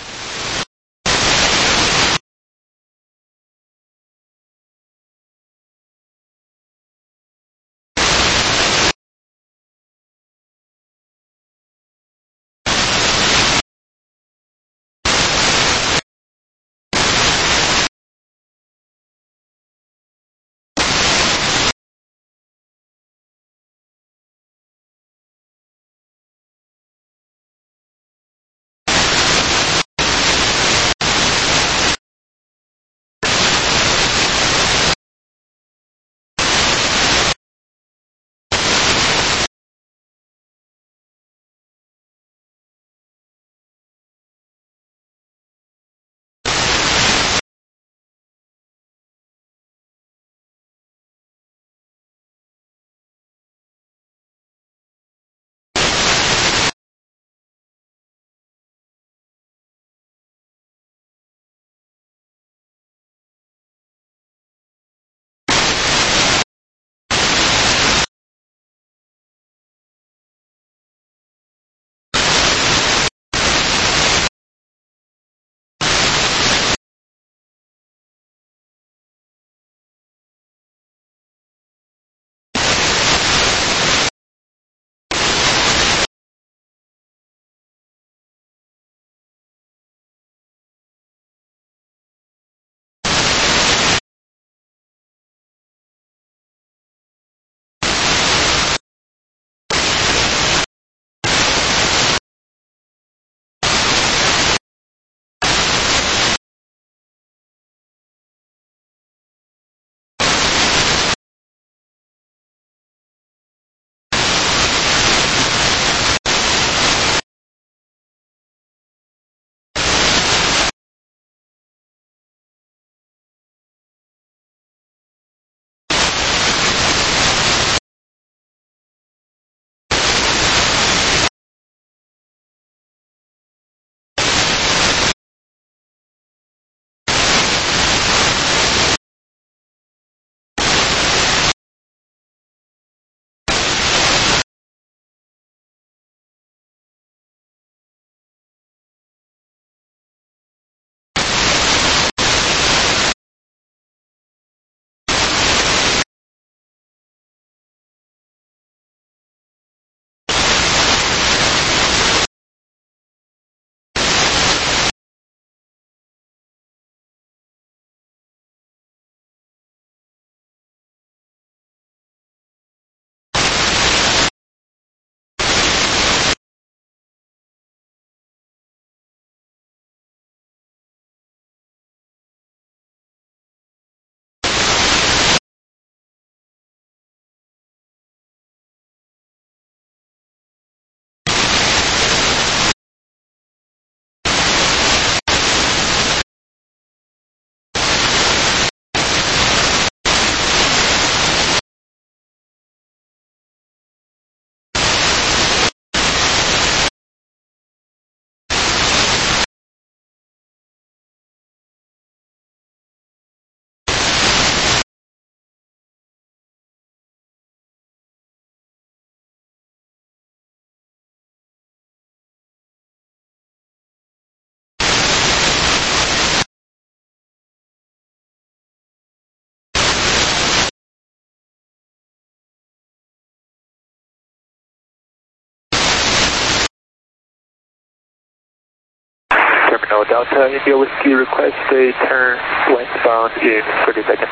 Terminal Delta India Whiskey, request a turn westbound in thirty seconds.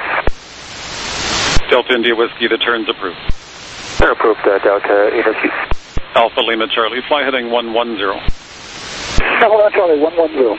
Delta India Whiskey, the turn's approved. Turn approved, uh, Delta India Whiskey. Alpha Lima Charlie, fly heading one one zero. Alpha Lima Charlie, one one zero.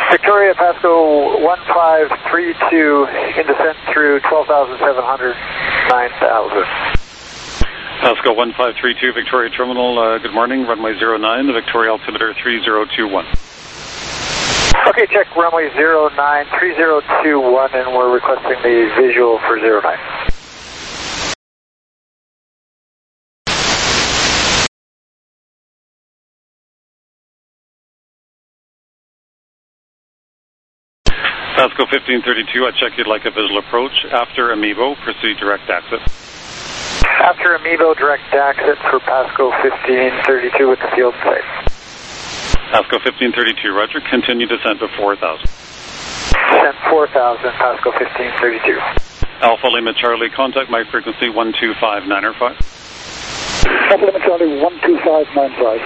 Victoria, Pasco one five three two, in descent through twelve thousand seven hundred, nine thousand. Pasco one five three two, Victoria Terminal, uh, good morning, runway zero nine, the Victoria altimeter three zero two one. Okay, check runway zero nine, three zero two one, and we're requesting the visual for zero nine. Pasco fifteen thirty-two, I check you'd like a visual approach. After Amiibo, proceed direct exit. After Amiibo, direct exit for Pasco fifteen thirty-two with the field sight. Pasco fifteen thirty-two, roger. Continue descent to four thousand. Descent four thousand, Pasco fifteen thirty-two. Alpha Lima Charlie, contact my frequency one two five nine five. Alpha Lima Charlie one two five nine five.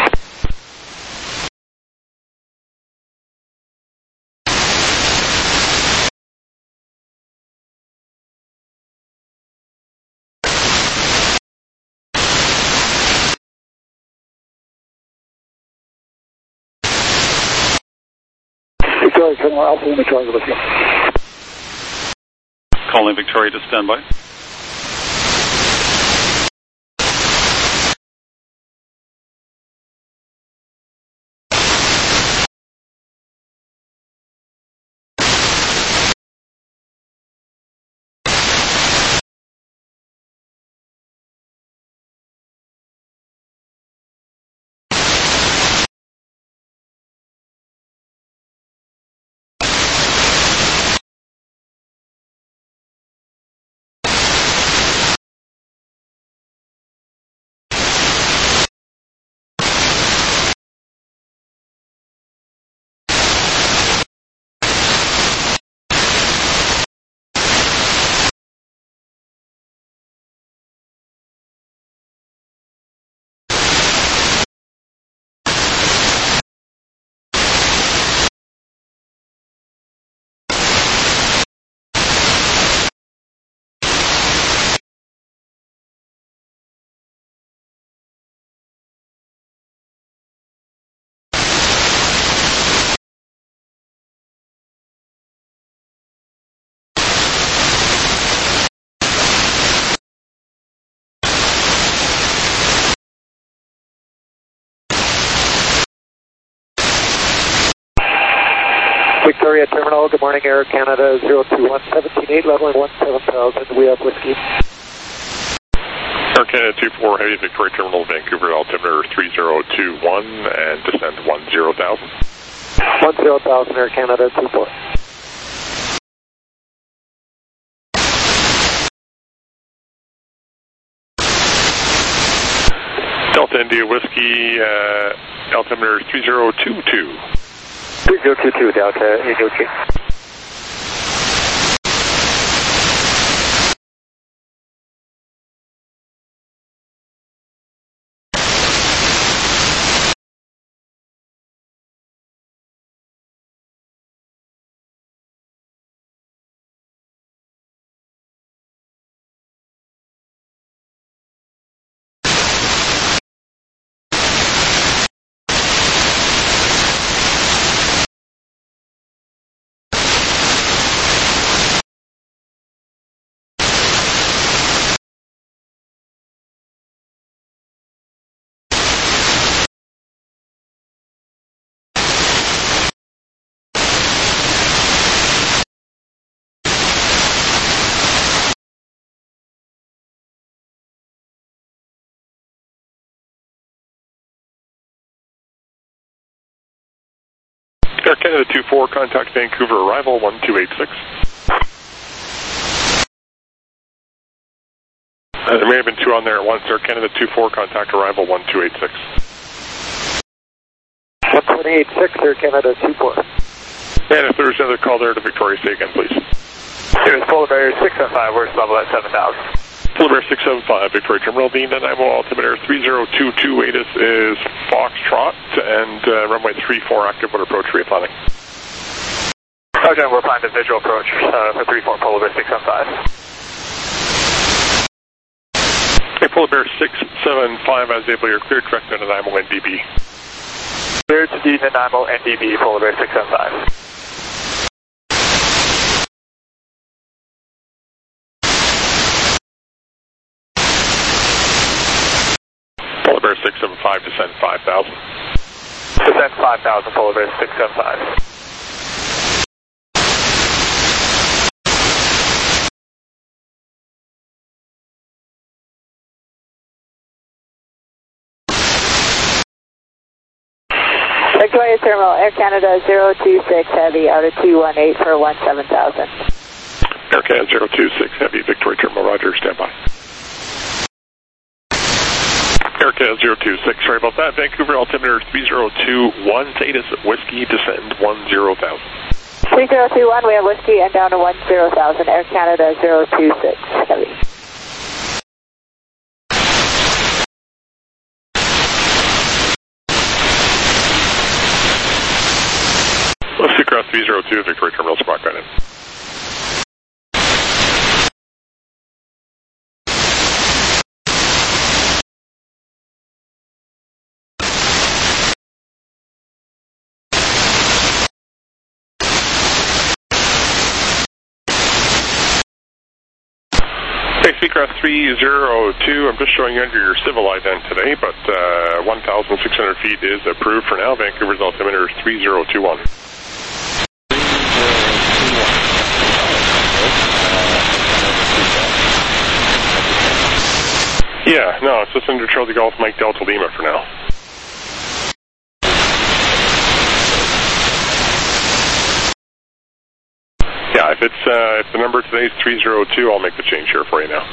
Victoria Terminal, Alpha Lima Charlie with you. Calling Victoria to standby. Victoria Terminal, good morning, Air Canada zero two one seventeen eight, leveling one seven thousand, we have whiskey. Air Canada two four Heavy, Victoria Terminal, Vancouver, altimeter three zero two one, and descend one zero thousand. one zero thousand, Air Canada two four. Delta India Whiskey, uh, altimeter three zero two two. three zero two two, Delta India Whiskey. Air Canada two four, contact Vancouver, arrival one two eight six. Uh, there may have been two on there at once. Air Canada two four, contact arrival one two eight six. one two eight six, Air Canada two four. And if there's another call there to Victoria, say again, please. It was Polar Bear six seven five, worst level at seven thousand. Polar Bear six seven five, Victoria Terminal, the Nanaimo altimeter three zero two two, A T I S is Foxtrot, and uh, runway three four active with approach reapplying. Okay, we're applying the visual approach uh, for three four Polar Bear six seven five. Okay, Polar Bear six seven five, as able, you're cleared direct to Nanaimo N D B. Clear to D Nanaimo N D B, Polar Bear six seven five. Polar Bear six seven five, descend five thousand. Descend five thousand, Polar Bear six seven five. Victoria Terminal, Air Canada zero two six Heavy out of two one eight for one seven thousand. Air Canada zero two six Heavy, Victoria Terminal, roger, stand by. Air Canada zero two six, sorry about that. Vancouver altimeter three zero two one, status Whiskey, descend one zero thousand. three zero two one, we have Whiskey and down to one zero thousand, Air Canada zero two six Heavy. Whiskey cross three zero two, Victoria Terminal, spot right in. Seacraft three zero two, I'm just showing you under your civil ident today, but uh, one thousand six hundred feet is approved for now. Vancouver's altimeter is three zero two one. Yeah, no, it's just under Charlie Golf Mike Delta Lima for now. Yeah, if it's uh, if the number today is three zero two, I'll make the change here for you now.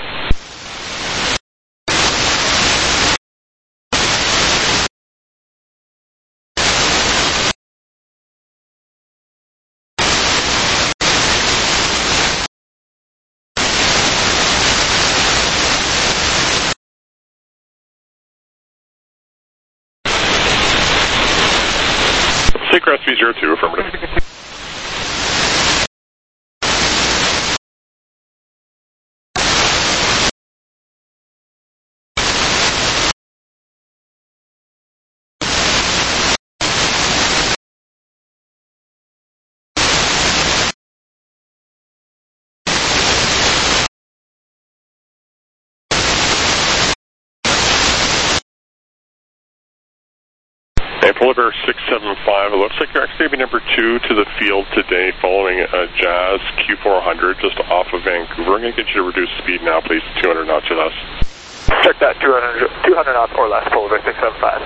Seacrest three zero two, affirmative. Hey, Polar Bear six seven five, it looks like you're actually number two to the field today following a Jazz Q four hundred just off of Vancouver. I'm going to get you to reduce speed now, please, to two hundred knots or less. Check that, two hundred, two hundred knots or less, Polar Bear six seven five.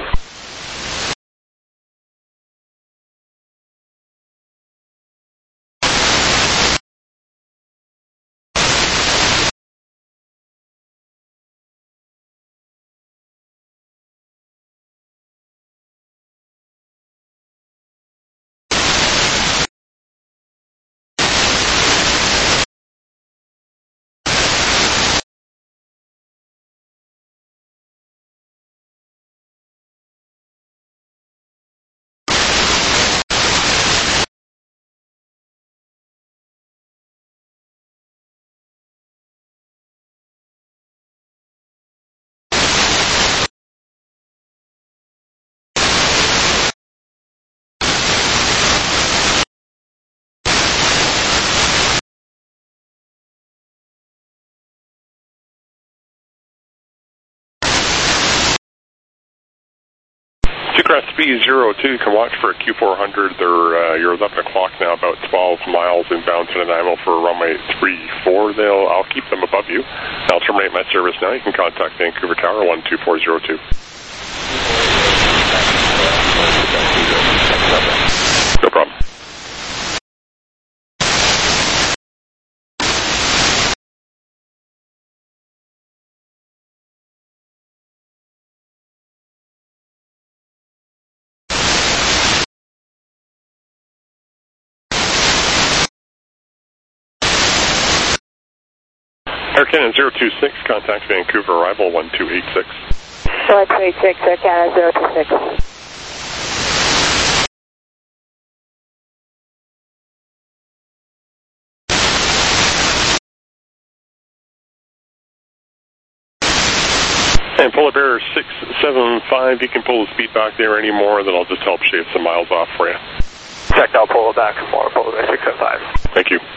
Seacrest three zero two, you can watch for a Q four hundred. They're, uh, you're eleven o'clock now, about twelve miles inbound to Nanaimo for runway three four. They'll, I'll keep them above you. I'll terminate my service now. You can contact Vancouver Tower one two four zero two. No problem. Air Canada zero two six, contact Vancouver arrival one two eight six. one two eight six, Air Canada zero two six. And Polar Bear six seven five, you can pull the speed back there anymore, then I'll just help shave some miles off for you. Checked, I'll pull it back some more, Polar Bear six seven five. Thank you.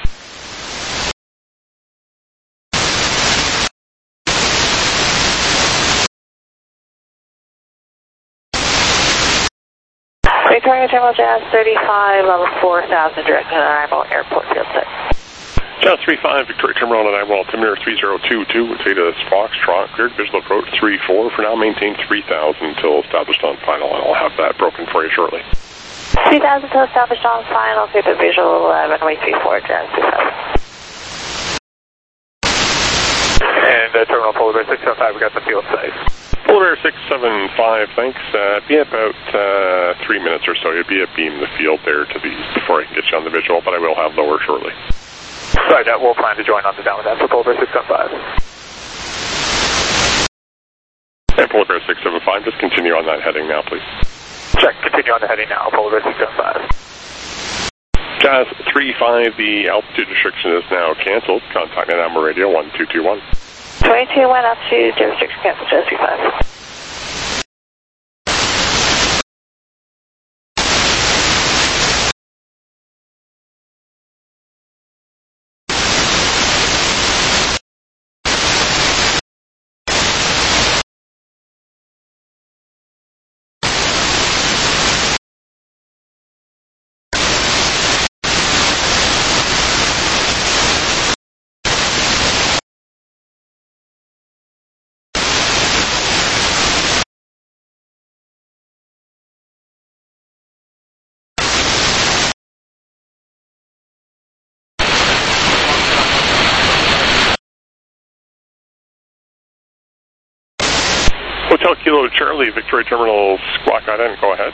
Victoria Terminal Jazz thirty-five, level four thousand, direct to arrival, airport field set. Jazz three five, Victoria Terminal and I'm altimeter three zero two two, Theta Foxtrot, cleared visual approach three four, for now maintain three thousand until established on final, and I'll have that broken for you shortly. three thousand until established on final, clear the visual eleven, way three four, Jazz two five. And uh, Terminal Polar Bear six seven five, we got the field size. Polar Bear six seven five, thanks. Uh, be about uh, three minutes or so. You'll be at beam the field there to the before I can get you on the visual, but I will have lower shortly. Sorry, that we'll plan to join on the down with that for Polar Bear six seven five. And Polar Bear six seven five, just continue on that heading now, please. Check, continue on the heading now, Polar Bear six seven five. Jazz three five, the altitude restriction is now canceled. Contact me on radio one two two one. twenty-two one altitude, restriction cancel, Jazz three five. Hotel Kilo Charlie, Victoria Terminal, Squawk Island, go ahead.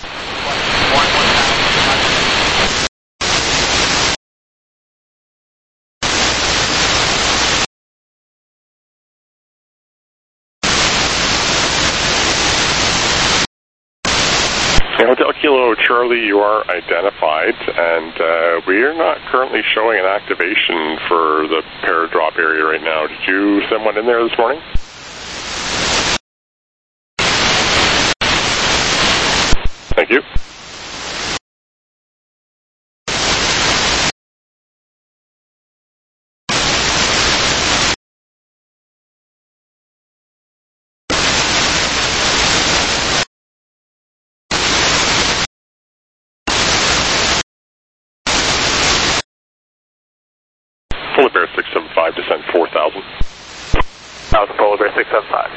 Hotel Kilo Charlie, you are identified, and uh, we are not currently showing an activation for the paradrop area right now. Did you send one in there this morning? Thank you. Polar Bear six seven five, descend four thousand. Thousand Polar Bear six seven five.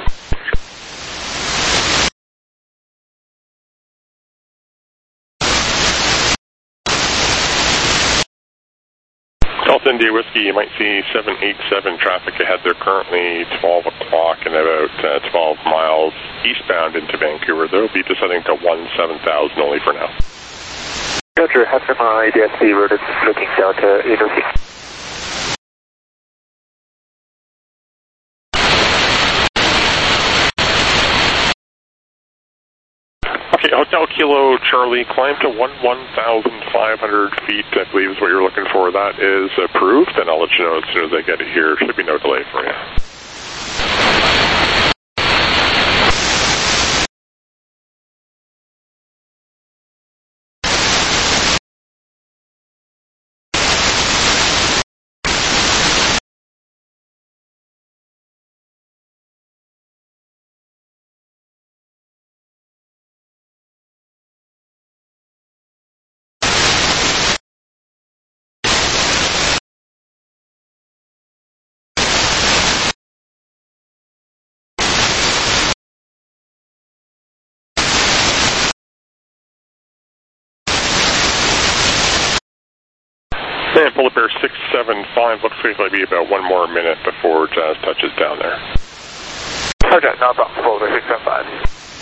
Delta India Whiskey, you might see seven eight seven traffic ahead. They're currently twelve o'clock and about uh, twelve miles eastbound into Vancouver. They'll be descending to one seven thousand only for now. Roger, have some uh, A D S B routed looking Delta eight oh six. Okay, Hotel Kilo Charlie, climb to one thousand five hundred feet, I believe is what you're looking for. That is approved, and I'll let you know as soon as I get it here. Should be no delay for you. And Polar Bear six seven five, looks like it'll be about one more minute before Jazz touches down there. Okay, no problem, Polar Bear six seven five.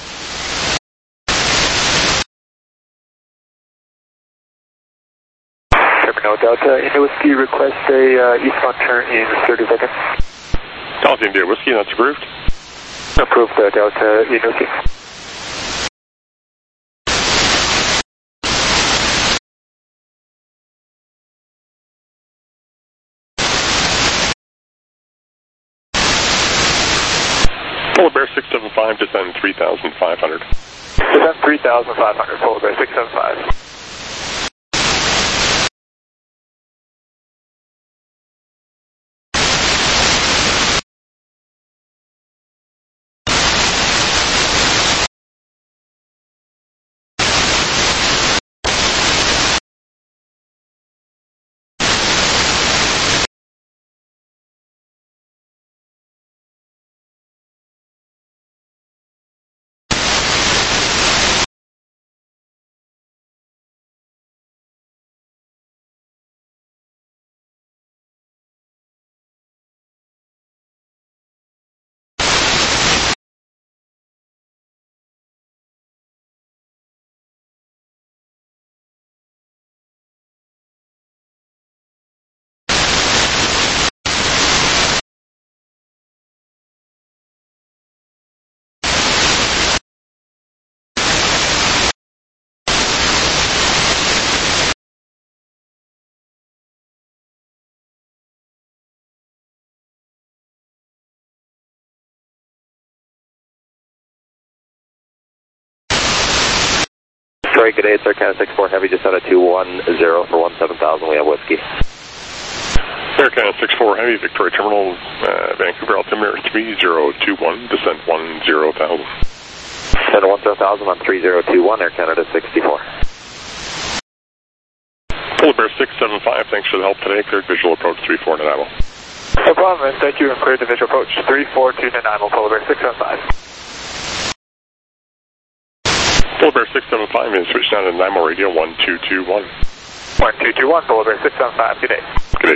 Terminal Delta India Whiskey, request a uh, eastbound turn in thirty seconds. Delta India Whiskey, that's approved. Approved, uh, Delta India Whiskey. Polar Bear six seven five, descend three thousand five hundred. Descend three thousand five hundred, Polar Bear six seven five. Detroit, good day, it's Air Canada six four Heavy, just out of two one zero for one seven thousand, we have whiskey. Air Canada six four Heavy, Victoria Terminal, uh, Vancouver altimeter three zero two one, descent one zero thousand. Descent one zero thousand on three zero two one, Air Canada sixty-four. Polar Bear six seven five, thanks for the help today, cleared visual approach three four Nanaimo. No problem, and thank you, and cleared the visual approach three four two Nanaimo, Polar Bear six seven five. Polar Bear six seven five is switched down to Nanaimo radio one two two one. one two two one, Polar Bear six seven five, good day. Good day.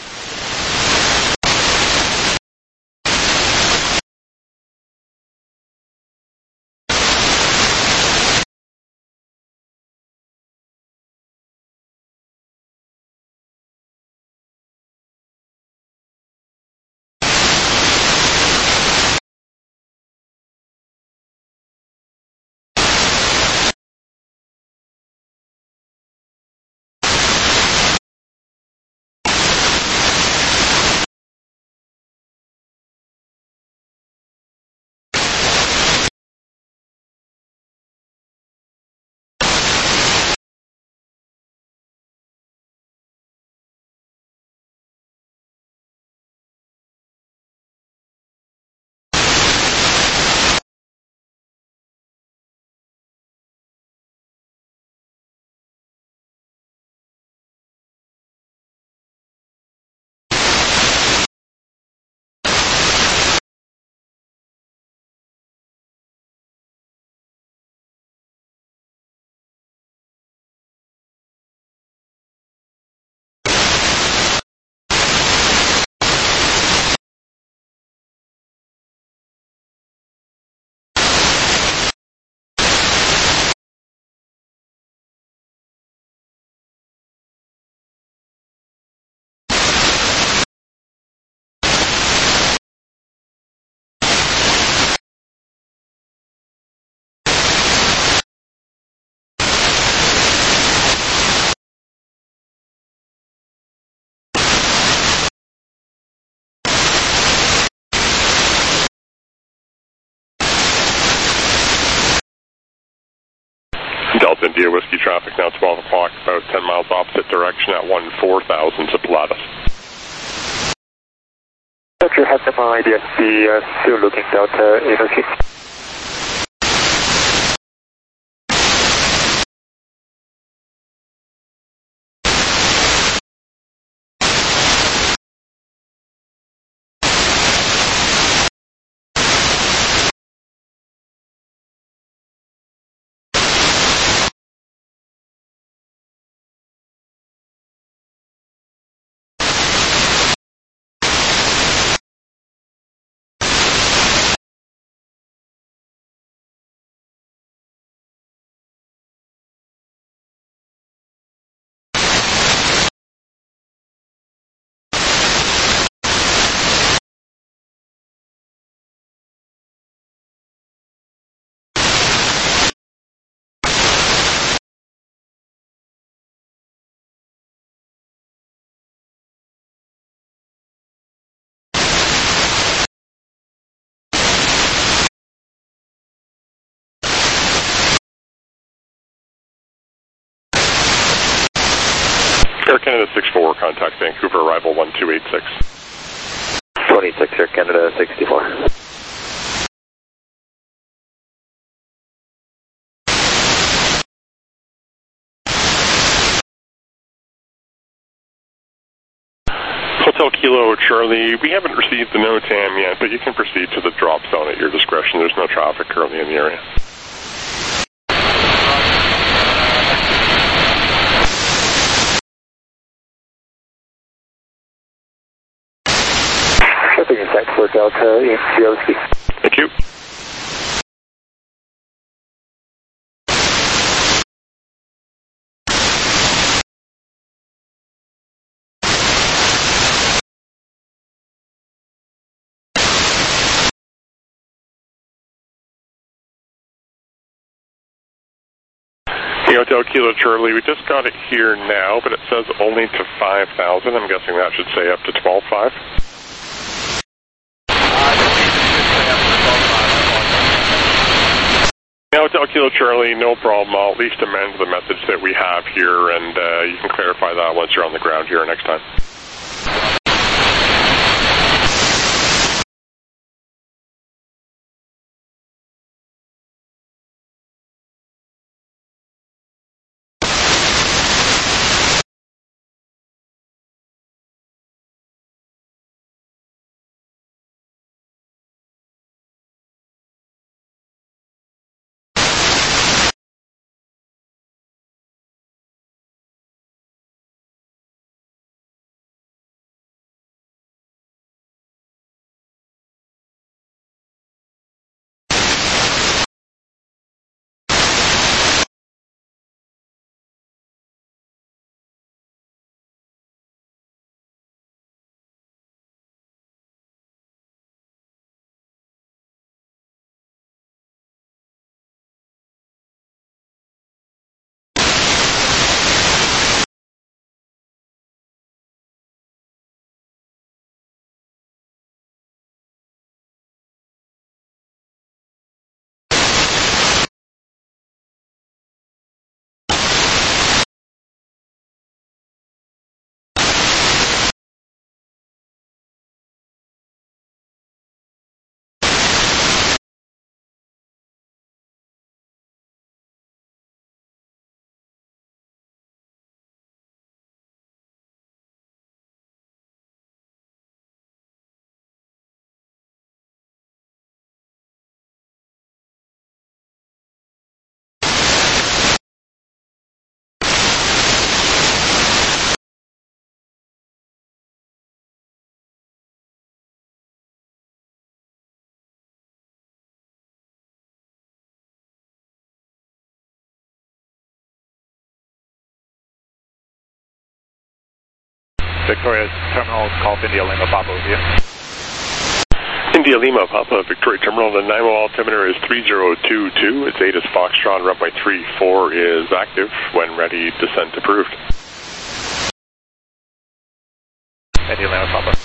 Delta India Whiskey traffic now twelve o'clock, about ten miles opposite direction at one four thousand to Pilatus. Roger, have them on I D S B, uh, still looking Delta eight oh six. Air Canada six four, contact Vancouver, arrival one two eight six. twenty-six, Air Canada sixty-four. Hotel Kilo Charlie, we haven't received the NOTAM yet, but you can proceed to the drop zone at your discretion. There's no traffic currently in the area. Shipping attack for Delta in zero C. Thank you. Hey, Hotel Kilo Charlie, we just got it here now, but it says only to five thousand. I'm guessing that should say up to twelve five. Yeah, Hotel Kilo Charlie, no problem. I'll at least amend the message that we have here, and uh, you can clarify that once you're on the ground here next time. Victoria Terminal, call India Lima Papa with you. India Lima Papa, Victoria Terminal, the N Y M O altimeter is three zero two two. It's eight is Foxtrot, runway three four is active. When ready, descent approved. India Lima Papa.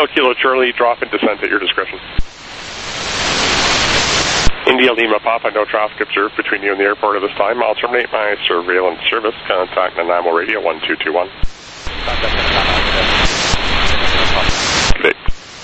Hotel Kilo Charlie, drop and descent at your discretion. India Lima Papa, no traffic observed between you and the airport at this time. I'll terminate my surveillance service. Contact Nanaimo Radio one two two one. Good day.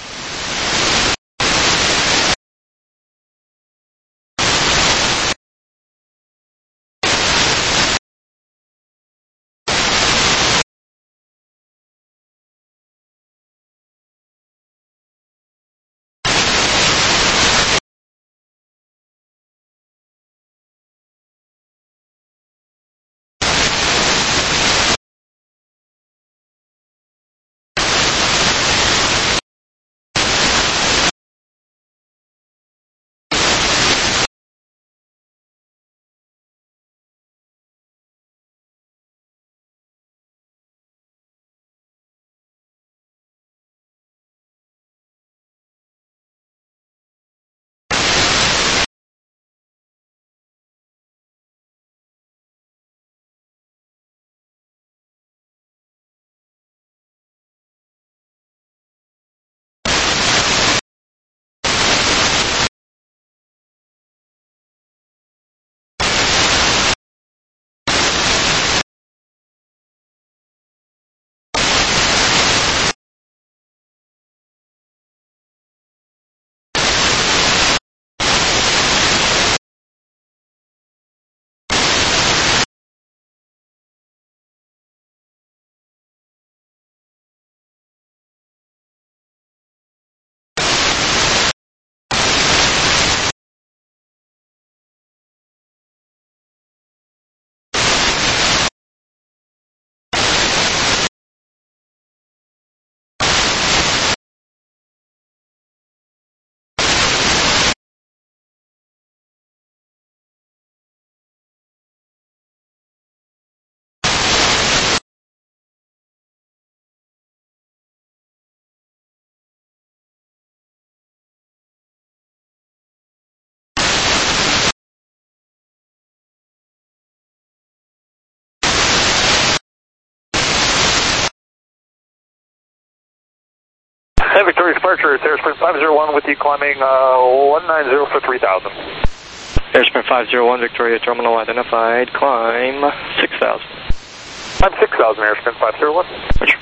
Hey, Victoria departure, it's Airsprint five zero one with you climbing uh, one nine zero for three thousand. Airsprint five zero one, Victoria Terminal identified, climb six thousand. Climb six thousand, Airsprint five zero one. Roger.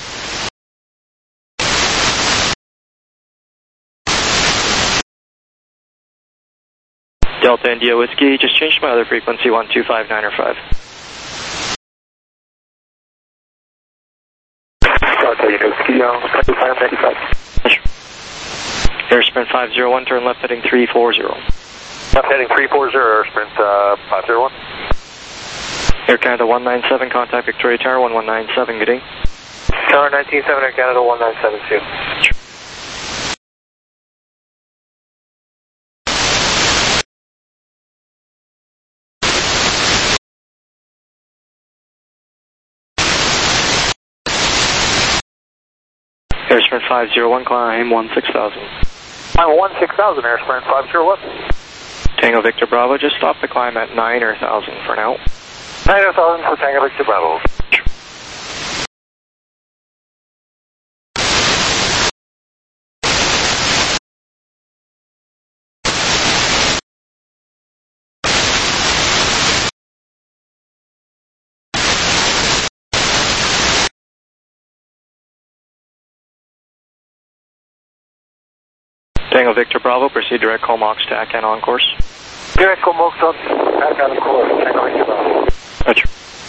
Delta India Whiskey, just changed my other frequency, one two five nine or five. Delta India Whiskey, uh, one two five nine five. Airsprint five zero one, turn left heading three four zero. Left heading three four zero, Airsprint uh, five zero one. Air Canada one nine seven, contact Victoria Tower one one nine seven, good day. Tower nineteen seven, Air Canada one nine seven two. Airsprint five zero one, climb one six thousand. Climb one six thousand, Airsprint five zero one. Tango Victor Bravo, just stop the climb at nine thousand for now. nine thousand for Tango Victor Bravo. Tango Victor Bravo, proceed direct Comox to Akan on course. Direct Comox on Akan on course, Tango Victor Bravo. Roger.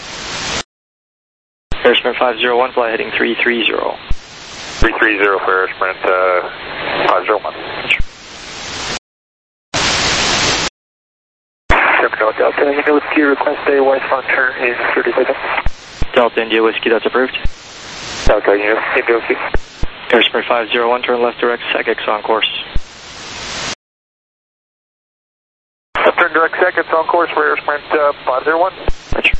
Airsprint five zero one, fly heading three three zero. three three zero for Airsprint uh, five zero one. Terminal Delta India Whiskey, request a wide front turn in thirty seconds. Delta India Whiskey, that's approved. Delta India Whiskey. Airsprint five zero one, turn left direct Segex on course. Left turn direct Segex on course for Airsprint uh, five zero one. Roger.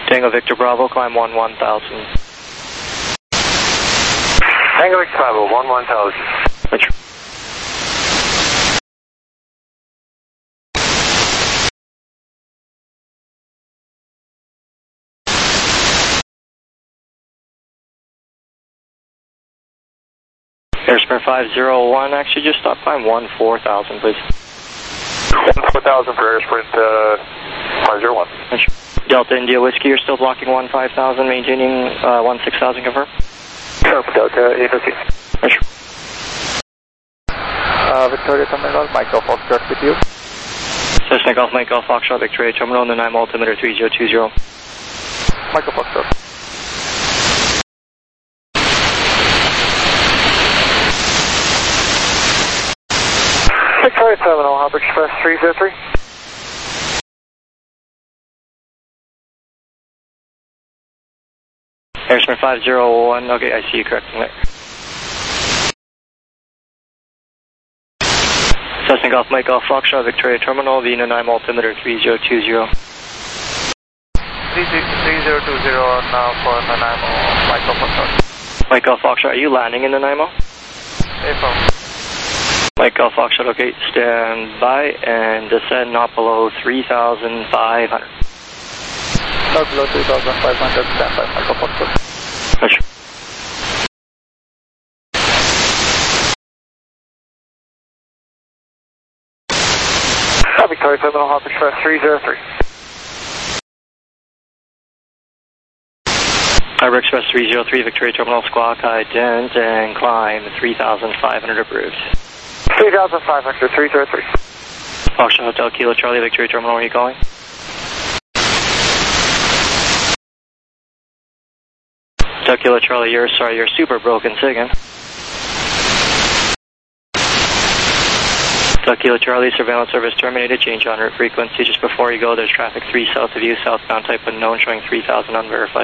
Tango Victor Bravo, climb one one thousand. Tango Victor Bravo, one one thousand. Roger. Airsprint five zero one, actually just stop climb one four thousand, please. one four thousand for Airsprint uh, five zero one. Delta India Whiskey, you're still blocking one five thousand, maintaining uh, one six thousand, confirm? Confirm, Delta India. Roger. Uh, Victoria Terminal, Mike Golf Foxtrot with you. Cessna Golf, Mike Golf Foxtrot, Victoria Terminal, the nine altimeter three zero two zero. Mike Golf Foxtrot. Victoria Terminal, Harbor Express three zero three. Airsprint five zero one, okay, I see you correcting there. Cessna Golf, Mike Golf Foxtrot, Victoria Terminal, Vina nine altimeter three zero two zero. three zero two zero now for Nanaimo, Mike Golf Foxtrot. Mike Golf Foxtrot, are you landing in Nanaimo? April. Mike Golf Foxtrot, okay, stand by and descend not below three thousand five hundred. Not below three thousand five hundred, stand by, Mike Golf Foxtrot. Roger. Victoria Terminal, Harbor Express three zero three. Harbor Express three zero three, Victoria Terminal, squawk, ident, and climb three thousand five hundred approved. three thousand five hundred, three zero three. Foxtrot Hotel Kilo Charlie, Victoria Terminal, where are you calling? Hotel Kilo Charlie, you're sorry, you're super broken, say again. Hotel Kilo Charlie, surveillance service terminated, change en route frequency. Just before you go, there's traffic three south of you, southbound type unknown, showing three thousand unverified.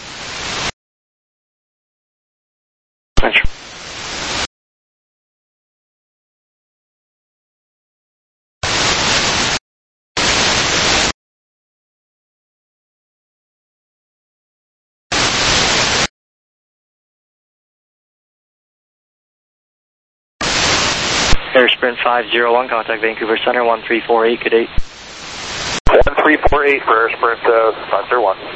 Roger. Airsprint five zero one, contact Vancouver Center, one three four eight, good eight. one three four eight for Airsprint uh, five zero one.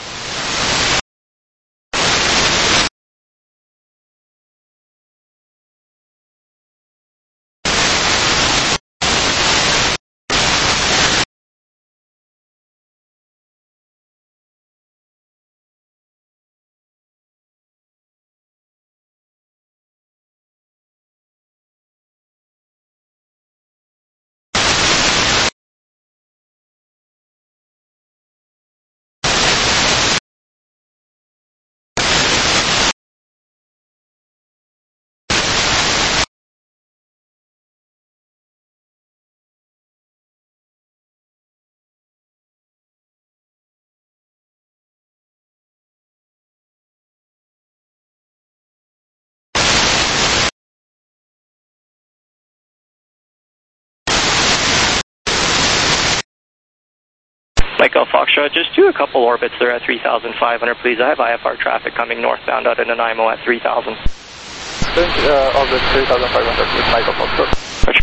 Mike Golf Foxtrot, just do a couple orbits there at three thousand five hundred, please. I have I F R traffic coming northbound out of Nanaimo at three thousand. Uh, orbit three thousand five hundred with Mike Golf Foxtrot. Roger.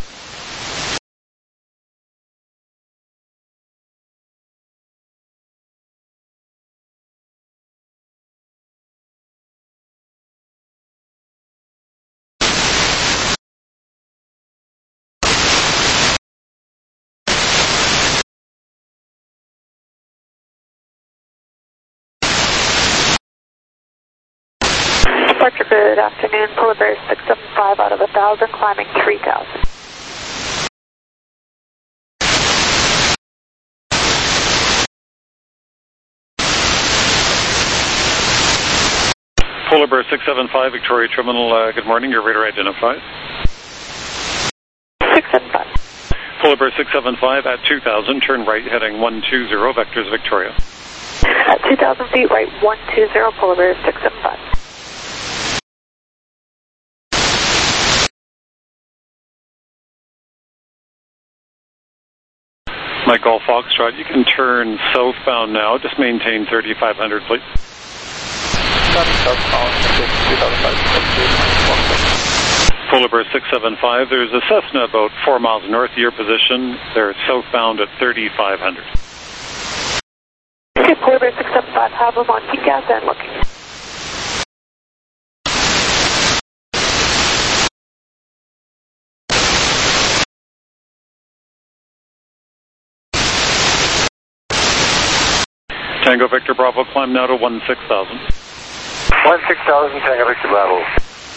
Departure, good afternoon. Polar Bear six seven five out of one thousand, climbing three thousand. Polar Bear six seven five, Victoria Terminal, uh, good morning. Your radar identified. six seven five. Polar Bear six seven five at two thousand, turn right heading one two zero, vectors Victoria. At two thousand feet, right one two zero, Polar Bear six seven five. Mike Golf Foxtrot, you can turn southbound now. Just maintain thirty-five hundred, please. Polar Bear six seven five, there's a Cessna about four miles north of your position. They're southbound at thirty-five hundred. Okay, Polar Bear six seven five, have them on T C A S and looking. Tango Victor Bravo, climb now to one six thousand. one six thousand, Tango Victor Bravo.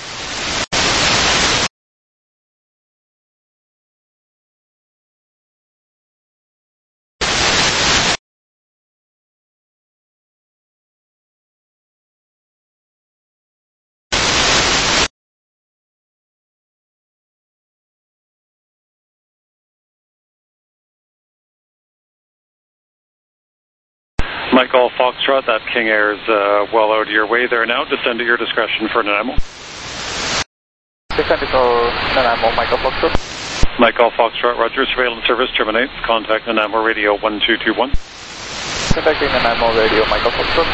Mike Golf Foxtrot, that King Air's uh, well out of your way there now. Descend at your discretion for Nanaimo. Descend to Nanaimo, Mike Golf Foxtrot. Mike Golf Foxtrot, Roger. Surveillance service terminates. Contact Nanaimo Radio one two two one. Contacting Nanaimo Radio, Mike Golf Foxtrot.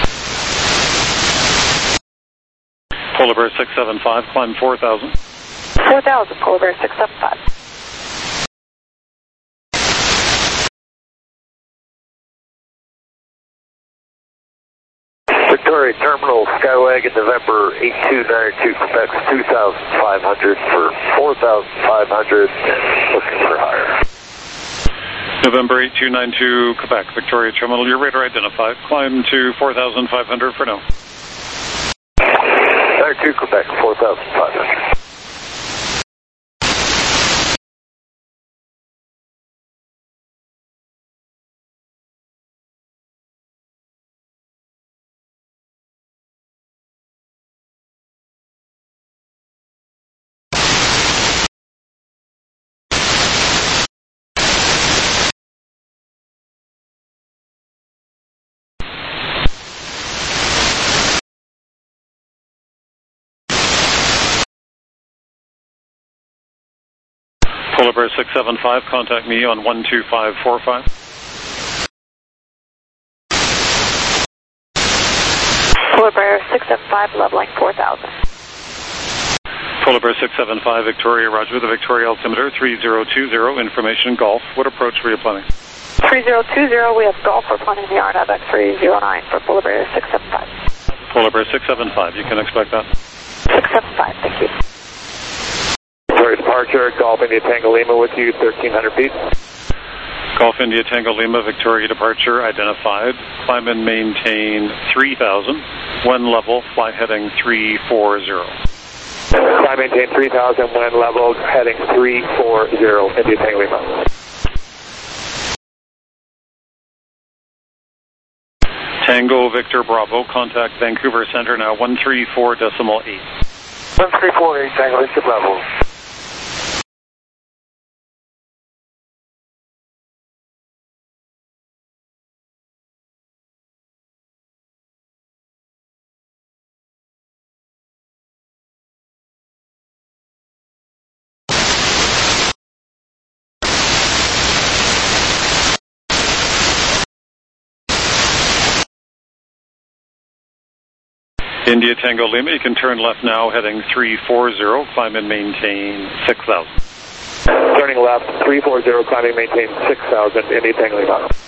Polar Bear six seven five, climb four thousand. four thousand, Polar Bear six seven five. Victoria Terminal, Skywagon, November eight two nine two, Quebec, two thousand five hundred for four thousand five hundred, looking for higher. November eight two nine two, Quebec, Victoria Terminal, your radar identified. Climb to four thousand five hundred for now. nine two, Quebec, four thousand five hundred. Polar Bear six seven five, contact me on one two five four five. Polar Bear six seven five, leveling four thousand. Polar Bear six seven five, Victoria, Roger, the Victoria altimeter three zero two zero, information Golf. What approach were you planning? three zero two zero, we have Golf, we're planning the R N A V X three zero nine for Polar Bear six seven five. Polar Bear six seven five, you can expect that. six seven five, thank you. Victoria departure, Golf India Tango Lima with you, thirteen hundred feet. Golf India Tango Lima, Victoria departure identified. Climb and maintain three thousand. Wind level, fly heading three four zero. Climb maintain three thousand, wind level, heading three four zero, India Tango Lima. Tango Victor Bravo, contact Vancouver Center now, one three four decimal eight. one three four eight, Tango Victor Bravo. India Tango Lima, you can turn left now, heading three four zero, climb and maintain six thousand. Turning left, three four zero, climbing maintain six thousand, India Tango Lima.